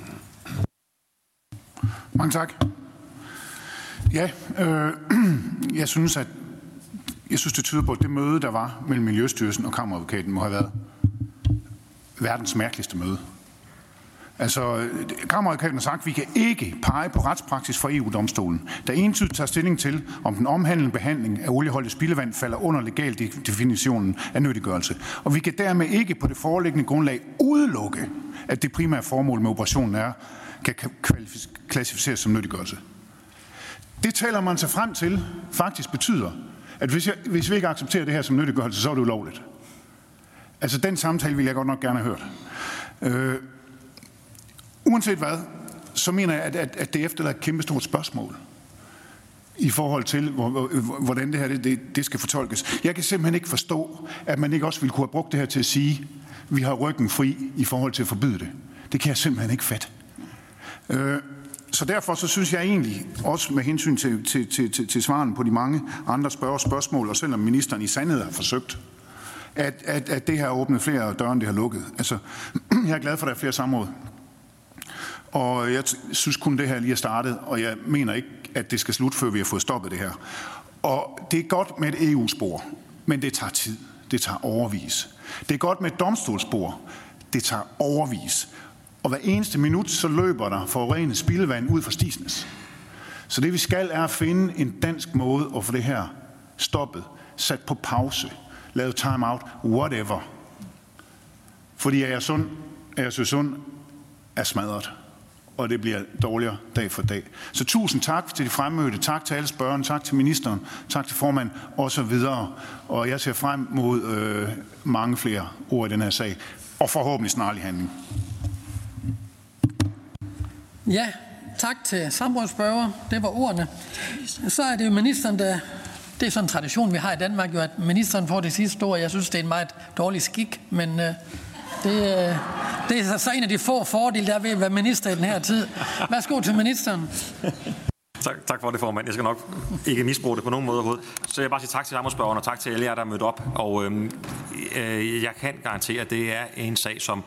Mange tak. Ja, jeg synes, det tyder på, at det møde, der var mellem Miljøstyrelsen og Kammeradvokaten, må have været verdens mærkeligste møde. Altså, Kammeradvokaten har sagt, at vi kan ikke pege på retspraksis fra EU-domstolen, der entydigt tager stilling til, om den omhandlende behandling af olieholdigt spildevand falder under legaldefinitionen af nyttiggørelse. Og vi kan dermed ikke på det foreliggende grundlag udelukke, at det primære formål med operationen er kan klassificeres som nyttiggørelse. Det taler man sig frem til faktisk betyder, at hvis vi ikke accepterer det her som nyttiggørelse, så er det ulovligt. Altså den samtale vil jeg godt nok gerne have hørt. Uanset hvad, så mener jeg, at det efterlader et kæmpe stort spørgsmål i forhold til, hvordan det her det skal fortolkes. Jeg kan simpelthen ikke forstå, at man ikke også ville kunne have brugt det her til at sige, at vi har ryggen fri i forhold til at forbyde det. Det kan jeg simpelthen ikke fatte. Så derfor så synes jeg egentlig, også med hensyn til svaren på de mange andre spørgsmål, og selvom ministeren i sandhed har forsøgt, at det her har åbnet flere døre, end det har lukket. Altså, jeg er glad for, at der er flere samråd. Og jeg synes kun, det her lige er startet, og jeg mener ikke, at det skal slutte, før vi har fået stoppet det her. Og det er godt med et EU-spor, men det tager tid. Det tager årevis. Det er godt med et domstolsspor. Det tager årevis. Og hver eneste minut, så løber der forurenet spildevand ud fra Stigsnæs. Så det vi skal, er at finde en dansk måde at få det her stoppet, sat på pause, lavet time-out, whatever. Fordi Agersø-Sund er smadret, og det bliver dårligere dag for dag. Så tusind tak til de fremmødte, tak til alle spørgerne, tak til ministeren, tak til formanden osv. Og jeg ser frem mod mange flere ord i den her sag, og forhåbentlig snarlig handling. Ja, tak til samrådsspørger. Det var ordene. Så er det jo ministeren, der... Det er sådan en tradition, vi har i Danmark, jo, at ministeren får det sidste ord. Jeg synes, det er en meget dårlig skik, men det er så en af de få fordele, der ved at være minister i den her tid. Værsgo til ministeren. Tak for det, formand. Jeg skal nok ikke misbruge det på nogen måde overhovedet. Så jeg vil bare sige tak til samrådsspørgerne og tak til alle jer, der er mødt op. Og jeg kan garantere, at det er en sag, som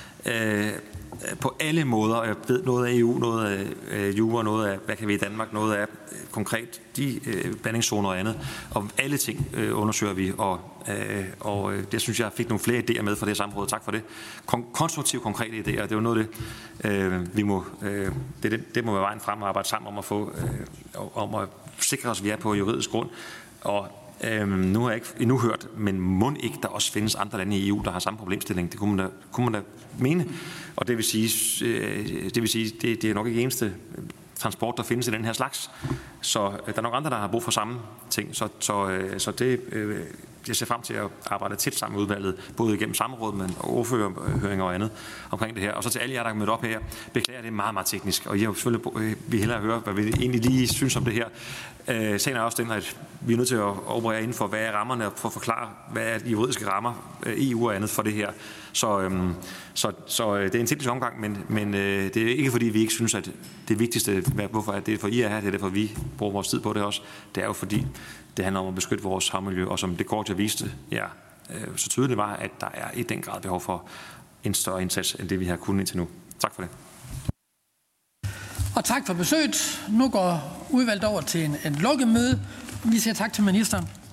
på alle måder, jeg ved noget af EU, noget af jura, noget af, hvad kan vi i Danmark, noget af konkret de blandingszoner og andet, og alle ting undersøger vi, og det synes jeg fik nogle flere idéer med fra det samråd. Tak for det. Konstruktive, konkrete idéer, det er jo noget af det, det må være vejen frem og arbejde sammen om at få, om at sikre os, at vi er på juridisk grund, og nu har jeg ikke endnu hørt, men mon ikke der også findes andre lande i EU, der har samme problemstilling. Det kunne man da mene. Og det vil sige, det er nok ikke eneste transport, der findes i den her slags. Så der er nok andre, der har brug for samme ting. Så det, jeg ser frem til at arbejde tæt sammen med udvalget, både igennem samråd, men ordførerhøringer og andet omkring det her. Og så til alle jer, der er mødt op her, beklager det er meget, meget teknisk. Og I har selvfølgelig vi hellere høre, hvad vi egentlig lige synes om det her. Sagen er også den, at vi er nødt til at operere inden for, hvad er rammerne, for at forklare, hvad er de juridiske rammer, EU og andet for det her. Så det er en teknisk omgang, men det er ikke fordi, vi ikke synes, at det vigtigste, hvorfor er det for I er her, det er derfor, vi bruger vores tid på det også. Det er jo fordi, det handler om at beskytte vores havmiljø, og som det kort jeg viste, så tydeligt var, at der er i den grad behov for en større indsats, end det vi har kunnet indtil nu. Tak for det. Og tak for besøget. Nu går udvalget over til en lukkemøde. Vi siger tak til ministeren.